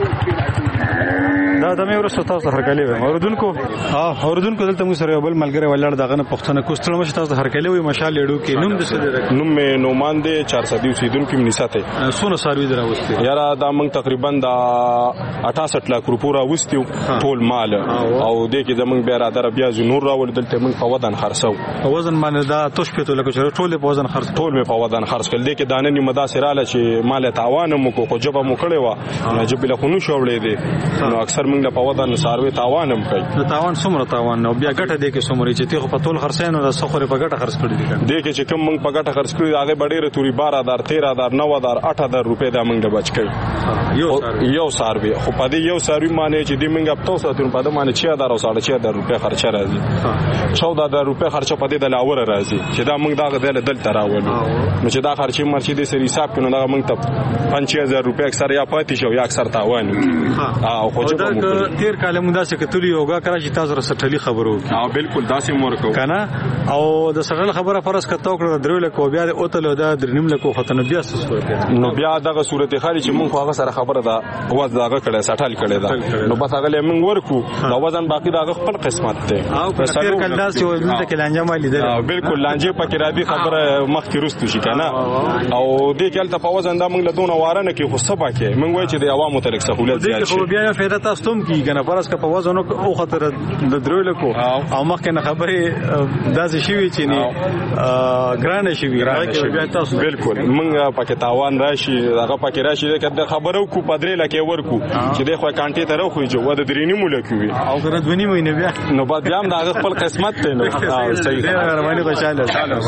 دا دمې وروسته تاسو هرکلی وایم اردوونکو ها اردوونکو دلته موږ سره یو بل ملګری ولاړ دغه نه پوښتنه کوو ستړی مه شئ تاسو هرکلی وایي مشال لیډو کې نوم د څه دی؟ نوم مې نومان دی چار صدي اوسېدونکي مې نسات دی. څونه څاروي دې راوستي؟ یاره دا موږ تقریبا د اټاسټ لاک روپو راوستي وو ټول مال او دې کې زموږ بیا رادره بیا نور راول دلته موږ په ودان خرڅو. په وزن باندې دا توش پېتو لکه چې ټول په وزن خرڅ ټول مې په وزن خرڅ کړل. دې کې دانه نیمه داسې راله چې مال تاوان مو کو خو جبه مو کړې وه نو جبې له خو نو شوړې دی نو اکثر موږ له په ودان ساروي تاوان هم کوي. نو تاوان څومره تاوان نو بیا ګټه دې کې څومره چې ته خو په ټول خرڅین او د سخورې په ګټه خرڅ کړی دي دې کې چې کوم موږ په ګټه خرڅ کړی هغه ډېره توري بارہ ہزار تیرہ ہزار نو ہزار آٹھ ہزار روپے دا موږ بچ کړی یو ساروي خو په دې یو ساروي باندې چې دې موږ په تاسو ته په دې باندې چھ ہزار او ساڑھے چھ ہزار روپے خرچه راځي چودہ ہزار روپے خرچه په دې د لاور راځي چې دا موږ دا غدل دلته راوړو نو چې دا خرچه مرچې دې سری حساب کړو دا موږ ته پنځه ہزار روپے اکثر یا پاتې شو یا اکثر تاوان او خو چې تیر کال موږ داسې کتلی یوګه کرا چې تاسو سره سټلی خبرو او بالکل داسې مور کو کنه او د سټل خبره فرض کته کړو درو له کو بیا او ته دا درنیم له کو ختنه بیا څه نو بیا دغه صورت خالي چې موږ هغه سره خبره ده وځ داغه کړه سټل کړه دا نو بس هغه له موږ ورکو دا وزن باقی داغه خپل قسمت ته او تیر کال داسې وزن ته کې لانجه مالي ده او بالکل لانجه پکې را دي خبره مخ کې رستو شي کنه او دې کال ته په وزن دا موږ له دونه واره نه کې خو سبا کې موږ وایي چې د عوامو تر سہولت زیات شي خو بیا فائدہ تاسو ته کی کنه فرض کا په وزن او خطر د درو له کو او مخ کې خبره داسې شي وي چې نه ګرانه شي وي بیا تاسو بالکل موږ پکې تاوان راشي هغه پکې راشي دا خبرو کو پدرې لکه ورکو چې د خو کانټي ته راخوي چې ود درینی مولکي وي او کنه دونی مې نه بیا نو بعد بیا هم دا خپل قسمت ته نو صحیح مهرباني خوشاله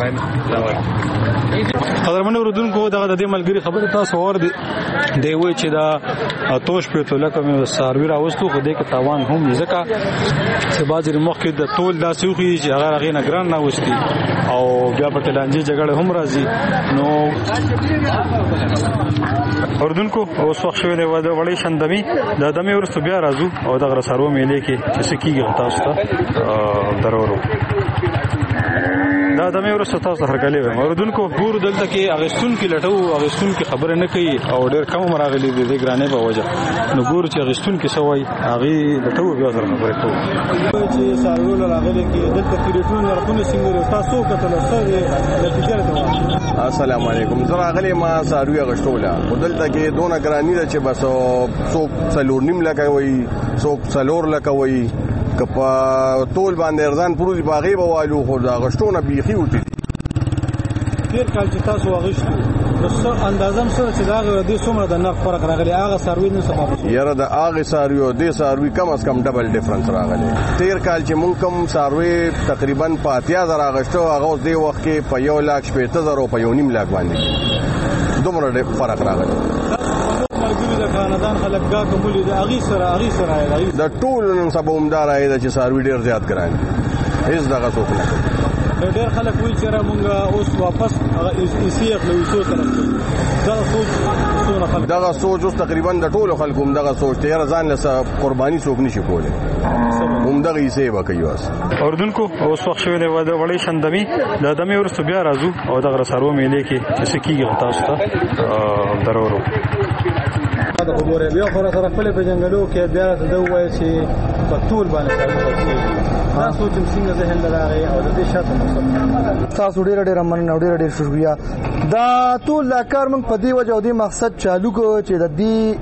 قدرمن اوردونکو دغه د دې ملګری خبره تاسو اور دی دی وای چې دا توش په تو لکه مې ساروی راوستو خو دې کې تاوان هم ځکه چې بازار مخ کې د ټول داسې وخی چې هغه غینه ګران نه وستي او بیا په لانجه جګړه هم راځي نو اوردونکو اوس وخت شوی دی د وړۍ شندمي د دمې ورسته بیا راځو او دغه سارو میلې کې چې کیږي تاسو ته درورو دا دمه ورسته تاسو هرکلی وایم اوردونکو ګور دلته کې اغستون کې لټو اغستون کې خبره نه کوي او ډېر کم مراغلي دي د ګرانې په وجه نو ګور چې اغستون کې سوای هغه لټو بیا سره خبره کوي چې سارو راغلي کې دلته ټلیفون ورکونه څنګه تاسو کتل ستاسو نتیجه السلام علیکم زه راغلی ما ساروی اغشتوله دلته کې دونه ګرانی ده چې بس څوک څلور نیم لکه وي څوک څلور لکه وي کپا ټول باندې ارزان پروزي باغې بوالو خو دا غشتونه بيخي وتی تیر کال چې تاسو واغشتو نو اندازم سره چې دا د څومره د نرخ فرق راغلی هغه ساروی نه سبب یاره د هغه ساروی او د ساروی کم از کم ډبل ډیفرنس راغلی تیر کال چې مونږ کم ساروی تقریبا په اتیا زره غشتو هغه د وخت کې په یو لاک شپږ زره په یو نیم لاک باندې دومره فرق راغلی د خاندان خلک دا کومولي د اغي سره اغي سره د ټول نن سبا عمدار راځي چې ساروی ډیر زیات کړای هیڅ دغه څوک نه کوي ډیر خلک وایي چې موږ اوس واپس ایسي خپل وسو سره دا سوچ دغه سوچ اوس تقریبا د ټولو خلکو دغه سوچ ته ځان له قرباني څوک نشي کولی هم دغه ایسي وکي واس اوردونکو اوس وخت شوی دی د وړۍ شندمي د دمې ورسته بیا راځو او دغه سارو میلې کې چې کیږي تاسو ته درورو دا په ګوره بیا خو سره خپل په جنگلو کې بیا د وای چې په ټول باندې کار دا سوچ څنګه ذهن لراغي او د دې شاته تاسو ډېر ډېر مننه ډېر ډېر شکریا دا ټول کار موږ په دې وجه او دې مقصد چالو کو چې د دې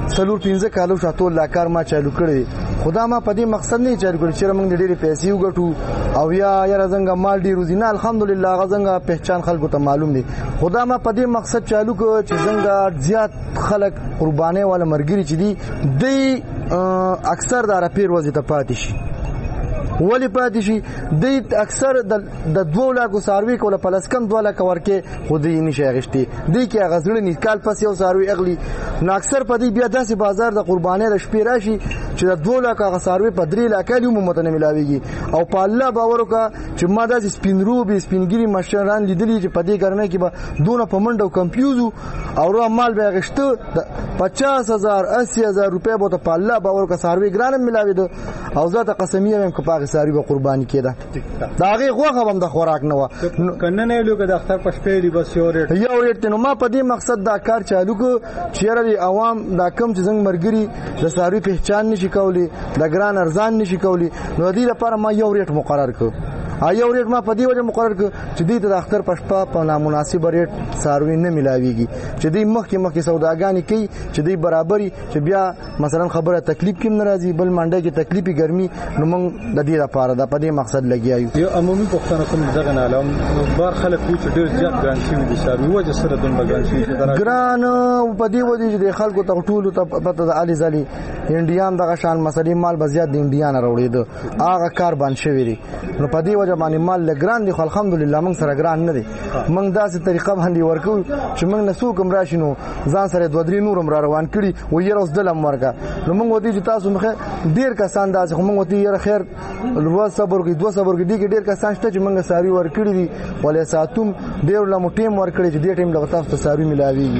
څلور پنځه کالو شاته لا کار ما چالو کړی خدا ما په دې مقصد نه چالو کړی چې موږ ډېرې پیسې وګټو او یا یا څنګه مال ډېر روزي نه الحمدلله غزنګ پہچان خلکو ته معلوم دي خدا ما په دې مقصد چالو کړ چې څنګه زیات خلک قرباني والا مرګري چې دي د اکثر د راپیر وظیفه پاتې شي ولی پاتې شي د اکثر د دوه لاکو ساروي کوله پلس کم دوه لاک ورکه خودي نشي غشتي دی کې غزړه نکال پس یو ساروي اغلی نو اکثر په دې بیا داسې بازار د قرباني د شپې راشي چې د دوه لاک ساروي په درې لاک له متنه ملاويږي او په الله باور وکړه چې ما داسې سپینرو به سپینګری مشران لیدلی چې په دې ګرمه کې به دونه په منډو کمپیوزو او رو مال به غشته پچاس هزار اسی هزار روپے به په الله باور وکړه ساروي ګرانم ملاوي ده او ذات قسمیه هم کو ساری به قرباني کېده دا هغه غوغه هم د خوراک نه و کنه نه لوګه د اختر پښپېلی بس یو ریټ یو ریټ نو ما په دې مقصد دا کار چالو کو چیرې د عوام دا کم چې څنګه مرګري د ساری پہچان نشي کولی د ګران ارزان نشي کولی نو دې لپاره ما یو ریټ مقرر کړ یو ریټ ما په دې وجه مقرر کړ چې دې ته د اختر پښپا په نامناسب ریټ ساروي نه ملاويږي چې دې مخکې مخکې سوداګانی کوي چې دې برابرۍ چې بیا مثلا خبره تکلیف کې ناراضي بل منډه کې تکلیفي ګرمي نو موږ د دې لپاره د په دې مقصد لګیایو یو عمومي پښتنه کوم ځای نه علم بار خلک وي چې ډېر زیات ګران شي دي ساروي وجه سره د ګران شي ګران په دې وجه چې خلکو ته ټول ته پته د علي زالي انډیان دغه شان مسلې مال بزیات د انډیان راوړي دو هغه کار باندې شوی دی نو په دې وجه باندې مال لګران دي خو الحمدلله موږ سره ګران نه دي موږ داسې طریقه باندې ورکو چې موږ نه څوک هم راشي نو ځان سره دوه درې نورم را روان کړي و یې اوس دلم ورکا نو موږ ودی چې تاسو مخه ډیر کسان داسې خو موږ ودی یې خیر ورو صبر کې دوه صبر کې دي کې ډیر کسان شته چې موږ ساری ور کړی دي ولې ساتوم ډیر لمو ټیم ور کړی چې دې ټیم لغه تاسو ته ساری ملاويږي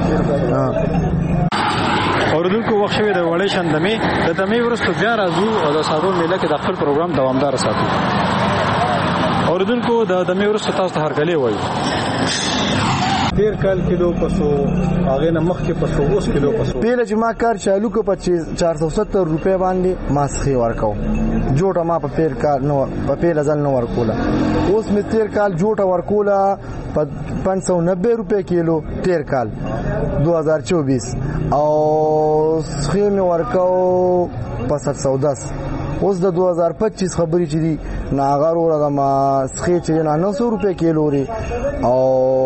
اوردونکو وخت شوی د وړې شندمې د تمې ورستو بیا راځو او د سارو میله کې د خپل پروګرام دوامدار ساتو اوردونکو د تمې ورستو تاسو ته هرکلی وایي ډیر کال کیلو پسو هغه نه مخ کې پسو اوس کیلو پسو پیله چې ما کار چالو کو په چار سو ستر روپے باندې ماسخي ورکاو جوړه ما په پیر کار نو په پیله ځل نو ورکوله اوس می تیر کال جوړه ورکوله په پانچ سو نوے روپے کیلو تیر کال دو ہزار چوبیس او سخی می ورکاو په سات سو دس اوس د دو ہزار پچیس خبرې چي دي ناغار ور د ما سخی چې نو سو روپے کیلو لري او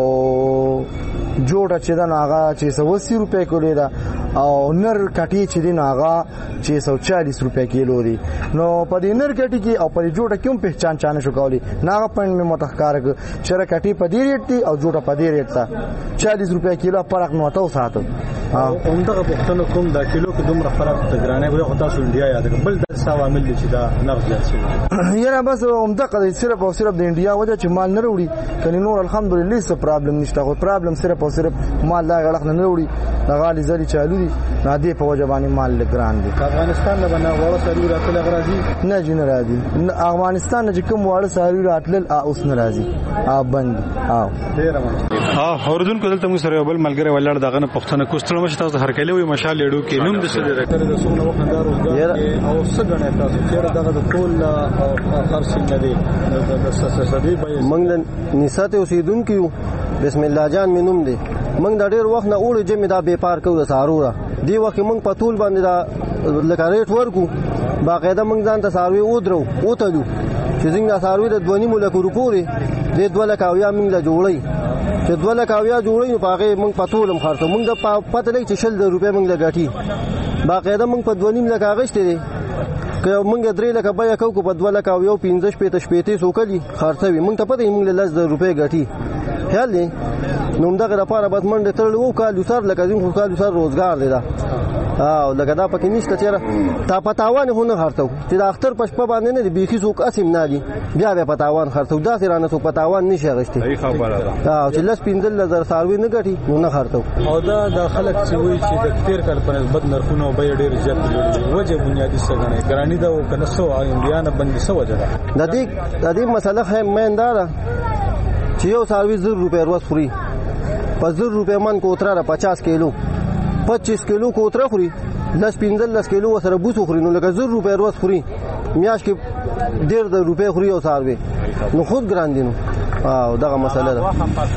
جوړه چې دا ناغا چې سو اسی روپے کولې دا او نر کټي چې دی ناغا چې سو چالیس روپے کیلو لري نو په دې نر کټي کې او په جوړه کوم پہچان چانه شو کولی ناغا پاین می متخکار شر کټي په دې ریټ دی او جوړه په دې ریټ تا چالیس روپے کیلو فرق نو تاسو ساتو همدغه پښتنو کوم دا کیلو کې دومره فرق د ګرانه وي خو تاسو انډیا یاد بل د عوامل دي چې دا نرخ زیات شي یاره بس همدغه صرف او صرف د انډیا وجه چې مال نه وروړي کني نور الحمدلله څه پرابلم نشته خو پرابلم صرف او صرف مال لا غلط نه وروړي دا غالي زلي چالو دي نه دی په وجه باندې مال لګران دي افغانستان نه بنا وړه سړي راتل غراضي نه جن راځي افغانستان نه کوم وړه سړي راتل اوس نه راځي ا بند ها ډیر ها اوردونکو دلته موږ سره بل ملګری ولاړ دغه نه پښتنه کوستل مشه تاسو هرکلی وي مشال لیډو کې نوم د څه دی د سونه وخندار او څنګه تاسو چیرې دغه د ټول خرڅ نه دی د سسدي به موږ نسات اوسیدونکو یو بسم الله جان مینوم دی موږ د ډیر وخت نه اوړي چې دا به پار کوو سارورا دی وخت موږ په ټول باندې دا لکاریټ ورکو باقاعده موږ ځان ته ساروي ودرو وتلو چې څنګه ساروي د دوه نیمو لکو روپوري د دوه لکاویا موږ لا جوړی چې دوه لکاویا جوړی په هغه موږ په ټولم خرڅو موږ د پته لګ چې شل روپیا موږ لګاټي باقاعده موږ په دوه نیم لکه غشته دي که موږ درې لکه بیا کو په دوه لکه یو پنځه شپې ته شپې سو کلی خرڅوي موږ ته پته موږ له لږ روپې غټي خیال دی نو دغه لپاره بس منډه ترلو کال سر لکه زین خو کال سر روزګار دی دا او لکه دا پکې نشته چیرې تا پتاوان هونه خرڅو چې د اختر پښپ باندې نه دی بيخي څوک اسیم نه دي بیا به پتاوان خرڅو دا سرانه څوک پتاوان نشي غشتي صحیح خبره ده او چې لس پنځل لزر ساروي نه غټي نو نه خرڅو او دا د خلک چې وایي چې د تیر کال په نسبت نرخونه به ډېر زیات دي وجه بنیادی څه غني ګرانی دا او کنه سو انډیان باندې سو وجه ده د دې د دې مسله هم مېنداره چې یو ساروي زر روپے ورځ خوري په زر روپے من کوتره پچاس کیلو پچیس کیلو کوتره خوري لس پنځل لس کیلو سره بوسو خوري نو لکه زر روپے ورځ خوري میاش کې ډېر د روپے خوري او ساروي نو خود ګران دي نو او دغه مسله ده.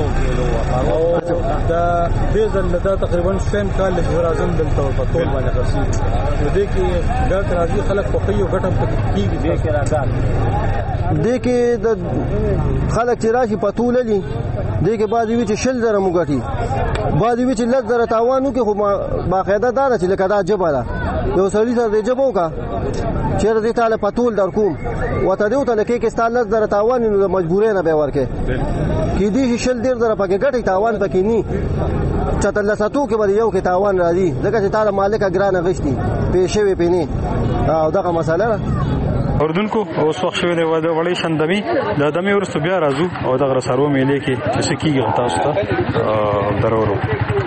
دا دې ځل دا تقریبا سیم کال چې راځم دلته په ټول باندې خرسي نو دې کې ګټ راځي خلک په خيو ګټم کېږي دې کې راځي دې کې د خلک چې راشي په ټول لې دې کې بعضی وی چې شل زره موګټي بعضی وی چې لږ زره تاوانو کې خو باقاعده دا چې لکه دا جبه ده یو سړي سره دې جبو کا چیرې دې تعالی په ټول در کوم وته دې ته لکه کې ستاله زره تاوان نو مجبورې نه به ورکه کې دې شل ډیر زره پکې ګټي تاوان پکې ني چتل ساتو کې به یو کې تاوان راځي ځکه چې تعالی مالک ګرانه غشتي پېښې وي پېني او دغه مسله ده. اردوونکو اوس وخت شوی دی د وړې شندمي د دمې ورسته بیا راځو او دغه سارو میلې کې چې کیږي تاسو ته ضرورو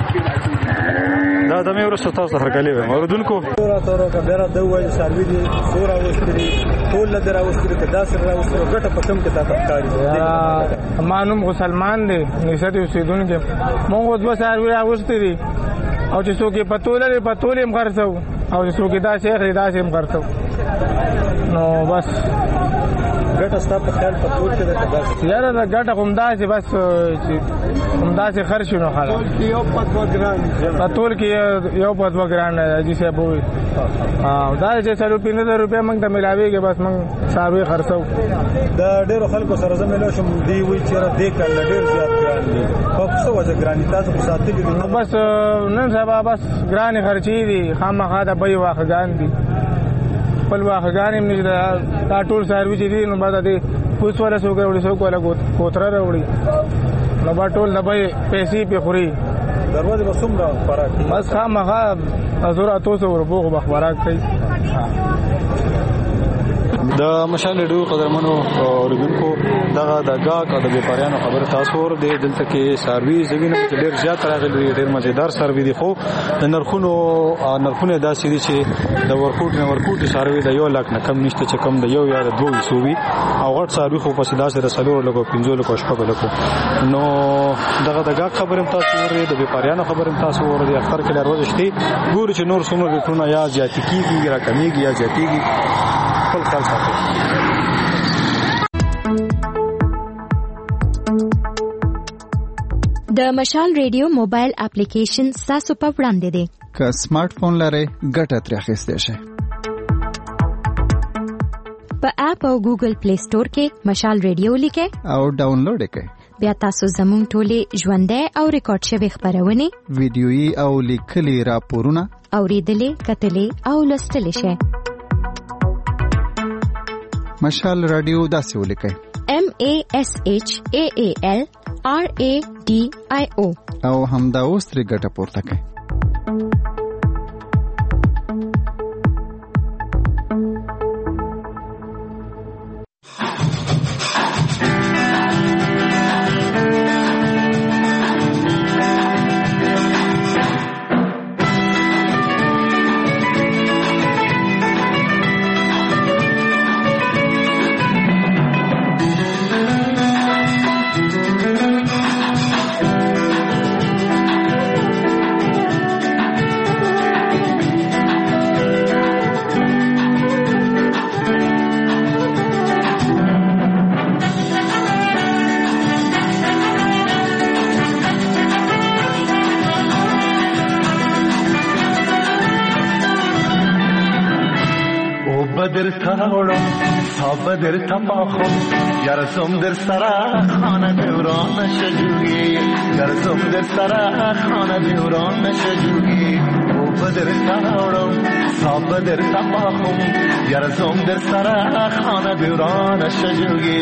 دا دمې ورسته تاسو هرګلې و اردوونکو تورا تورا کبره د وای سروي دي تورا وستري ټول لدر اوستري کدا سره اوستري ګټه پکم کې تا تکاري مانوم مسلمان دي نشته اوسیدونکو مونږ اوس به سروي اوستري او چې څوک په تولې په تولې هم خرڅو او چې څوک دا شیخ دا هم خرڅو نو بس ګټه ستاسو په خیال په ټول کې ده بس یاره دا ګټه کوم دا چې بس کوم دا چې خرچ نو خاله یو په دوه ګران په ټول کې یو په دوه ګران دي چې به او دا چې څلو پنځه روپیا موږ ته ملاويږي بس موږ ساروي خرڅو دا ډېر خلکو سره زمينه شم دی وی چې را دې کړل ډېر زیات ګران دي خو څه وجه ګران تاسو په ساتلې دي بس نن سبا بس ګران خرچي دي خامخا دا به واخګان دي خپل واخګان هم نشته دا ټول سروي چې دي نو بعد دې اوس ولا سو کوي سو کوله کوتره راوړي نو با ټول نه به پیسې په خوري دروازه به څومره فرق بس خامخا ازور تاسو وربوغ بخبرات کوي د مشال ډیو قدرمنو اوریدونکو دغه د گاګ او د بیپاریانو خبر تاسو ور دي دلته کې سروي زوینه ډیر زیات راغلي ډیر مزیدار سروي دي خو د نرخونو نرخونه داسې دي چې د ورکوټ نه ورکوټ سروي د یو لاک نه کم نشته چې کم د یو یا د دوه سووي او غټ سروي خو په سیدا سره سلور لګو پنځو لګو شپږ لګو نو دغه د گاګ خبرم تاسو ور دي د بیپاریانو خبرم تاسو ور دي اختر کې لروز شتي ګور چې نور څومره ریټونه یا زیات کیږي یا کمیږي یا زیاتېږي خپل خیال ساتئ. د مشال ریډیو موبایل اپلیکیشن تاسو په وړاندې دی. که سمارټ فون لرئ ګټه ترې اخیستی شئ. په اپ او ګوګل پلی سٹور کې مشال ریډیو لیکئ او ډاونلوډ یې کړئ. بیا تاسو زموږ ټولې ژوندۍ او ریکارډ شوي خبرونه ویډیويي او لیکلي راپورونه اوریدلې کتلې او لوستلې شئ. مشال رادیو داسې ولیکئ M A S H A A L R A D I O او همدا اوس ترې ګټه پورته کړئ. بدر تاورم تا بدر تماخم گرزم در سرا خانه دوران نشجوگی گرزم در سرا خانه دوران نشجوگی او بدر تاورم تا بدر تماخم گرزم در سرا خانه دوران نشجوگی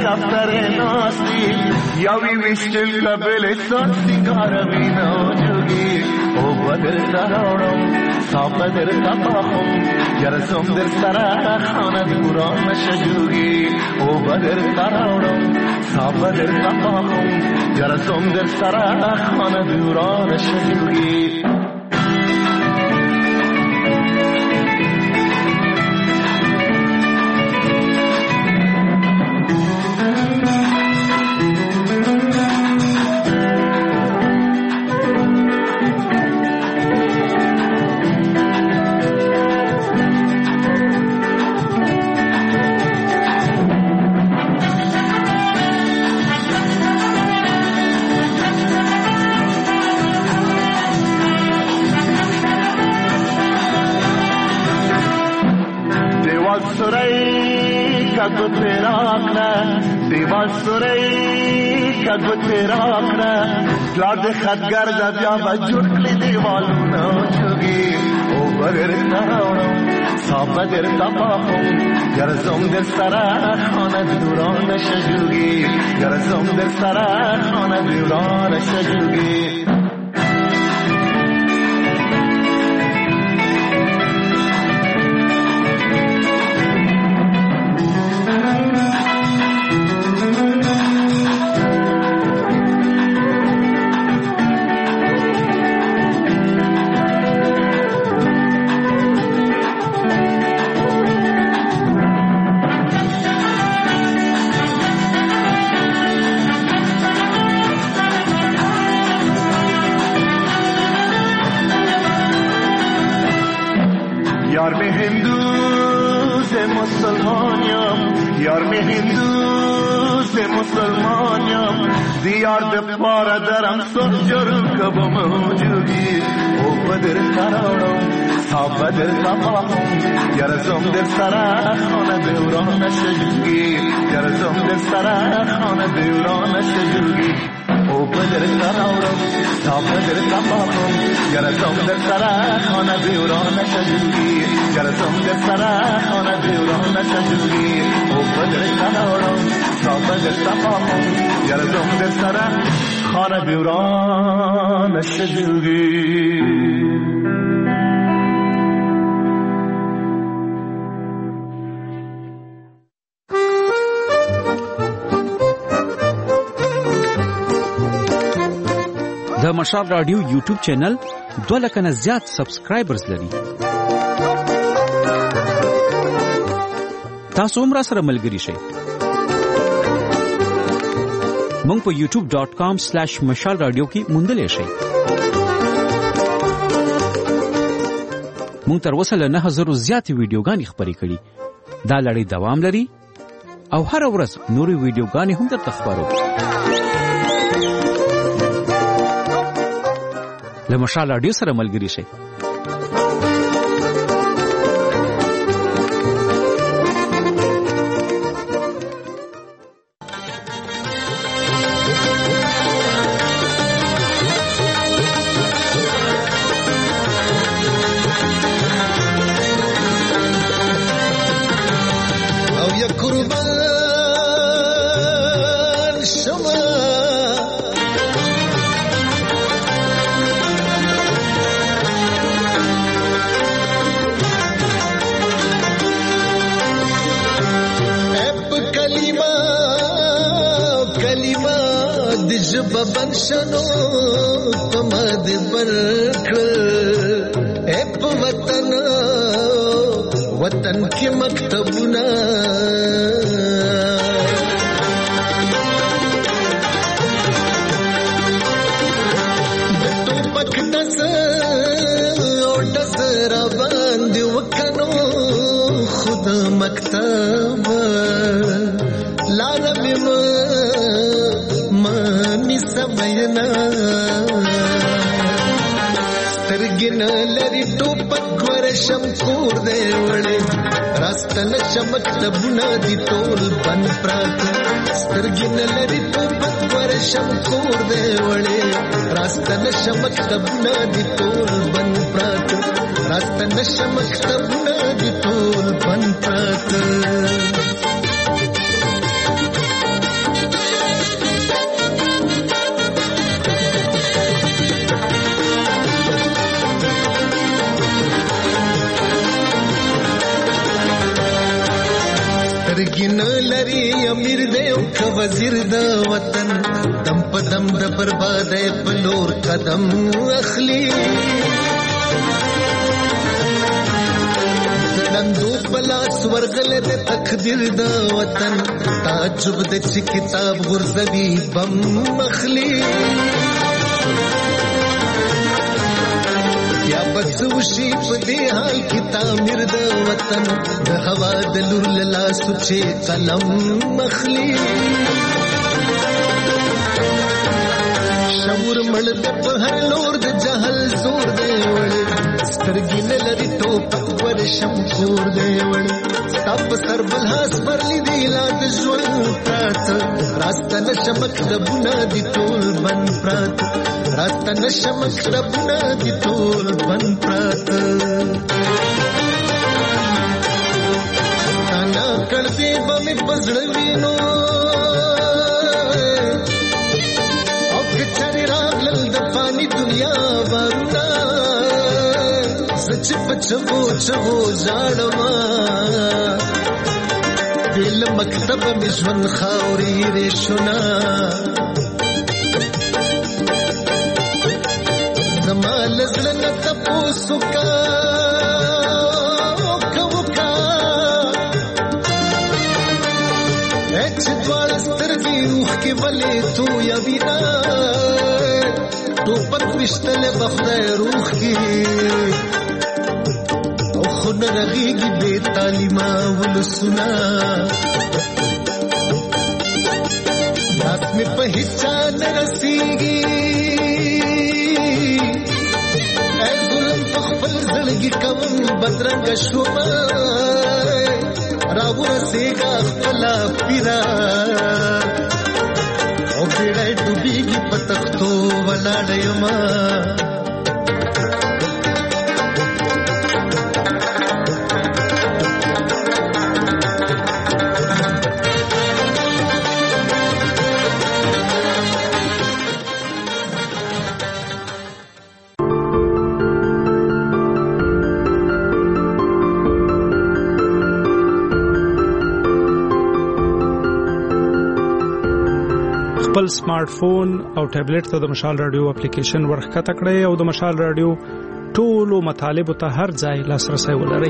دفتر ناستی یاوی وشتل کبلستان سنگار وینا جوگی او بدر تراورم صاحب بدر تپاهم جرسم در سرا خانه دوران نشجوگی او بدر تراورم صاحب بدر تپاهم جرسم در سرا خانه دوران نشجوگی لاد خدگر دا بیا بجوڑ کلی دیوالونا چوگی او بغیر تراورم صاحب بغیر تپاهم گرزم در سرا خانه دوران شجوگی گرزم در سرا خانه دوران شجوگی دیار دپارا درم سجر کب موجودی او بدر تراورم صاحب بدر تپاهم گرزم در سرا خانه دوران شجوگی گرزم در سرا خانه دوران شجوگی او بدر تراورم صاحب بدر تپاهم گرزم در سرا خانه دوران شجوگی گرزم در سرا خانه دوران شجوگی او بدر تراورم صاحب بدر تپاهم گرزم در سرا خانه دوران شجوگی د مشال رادیو یوټیوب چینل دوه لکه نه زیات سبسکرایبرز لري. تاسو هم را سره ملګري شئ. مونږ په یوټیوب ډاټ کام سلیش مشال رادیو کې موندلی شئ. مونږ تر اوسه له نه زرو زیاتې ویډیوګانې خپرې کړي. دا لړۍ دوام لري او هره ورځ نورې ویډیوګانې هم درته خپرو. له مشال رادیو سره ملګري شئ. بنشنو پمد برکل اپ وطن وطن کے مکتبنا تو پکدس او دس را باندې وکنو خود مکتب لارم سمينا سترګنا لري ټوپک ورشم کور دی وړي راستل چمک تبنا دي ټول بن پرات سترګنا لري ټوپک ورشم کور دی وړي راستل چمک تبنا دي ټول بن پرات راستل چمک تبنا دي ټول بن پرات سترګین لري امیر دی او که وزیر د وطن دم په دم د بربادۍ په لور قدم اخلي زړندو په لاس ورغلی د تقدیر د وطن تعجب د چې کتاب غورځوي بم اخلي یا بس وشي په دې حال کې تعمیر د وطن د هوا د لور له لاسو چې قلم اخلي شعور مړ د په هر لور د جهل زور دی وړ سترګې نه لري ټوپک ورشم کور دی وړ ستا په سر بل هاس برلی دی لا د ژوند پراته راسته نشه مکتبونه دي ټول بند پراته راسته نشه مکتبونه دي ټول بند پراته تانا کړ دې به مې په زړه وینو دنیا باندې سچ پچو چو ځړما دل مکتب می ژوند خاوري رښنا زمال زړه تاسو کا کوکا اچ دوار سترګي روح کې ولې تو یا وینا ټوپک وشتل بخدای روح کی او خود رغیگی بے تعلیمہ ولسنا ناس میں پہچان رسیگی اے ظلم پخپل زلگی کون بدرنگ شوما راو رسیگا خپلا پیرا او بیڑای ڈوبیگی پتختو ولاړیما خپل سمارټ فون او ټابلیټ ته د مشال رادیو اپلیکیشن ورخکته کړئ او د مشال رادیو ټولو مطالبه ته هر ځای لاسرسي ولرئ.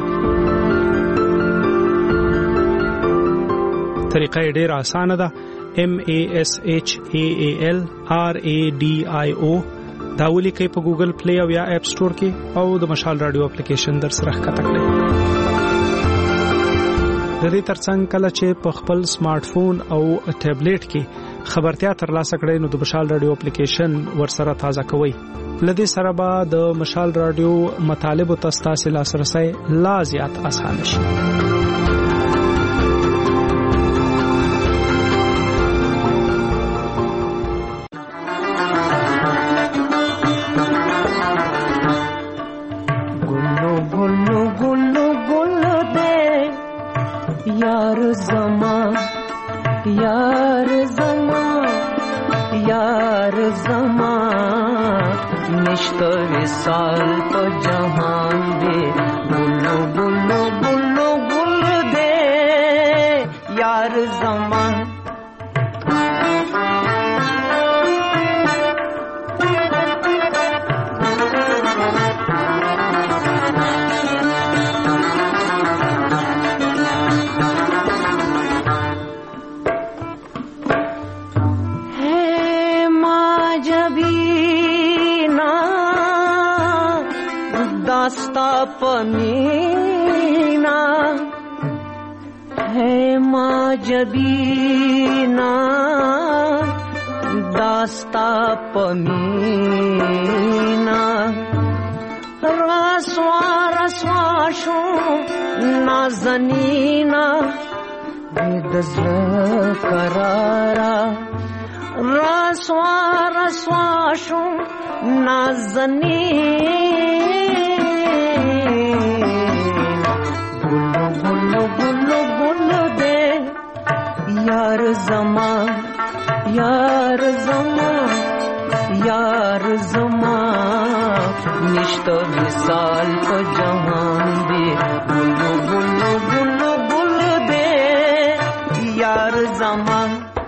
طریقه ډیره اسانه ده. M A S H A A L R A D I O دا ولیکئ په ګوګل پلی او یا اپ سٹور کې او د مشال رادیو اپلیکیشن در سره ښکته کړئ. د دې ترڅنګ کله چې په خپل سمارټ فون او ټابلیټ کې خبرتیا ترلاسه کړئ نو د مشال رادیو اپلیکیشن ورسره تازه کوئ. لدې سره به د مشال رادیو مطالبه تاسو لاسرسي لا زیات آسان شي. یار زمان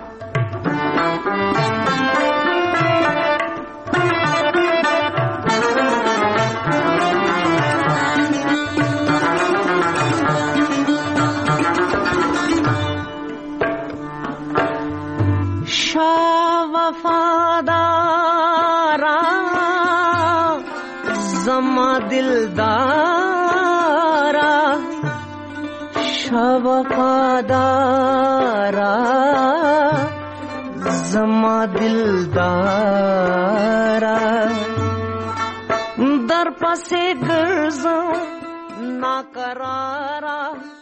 شاه وفادارا زما دلدارا شاه وفادارا زما دلدارا در پسې ګرځم ناقرارا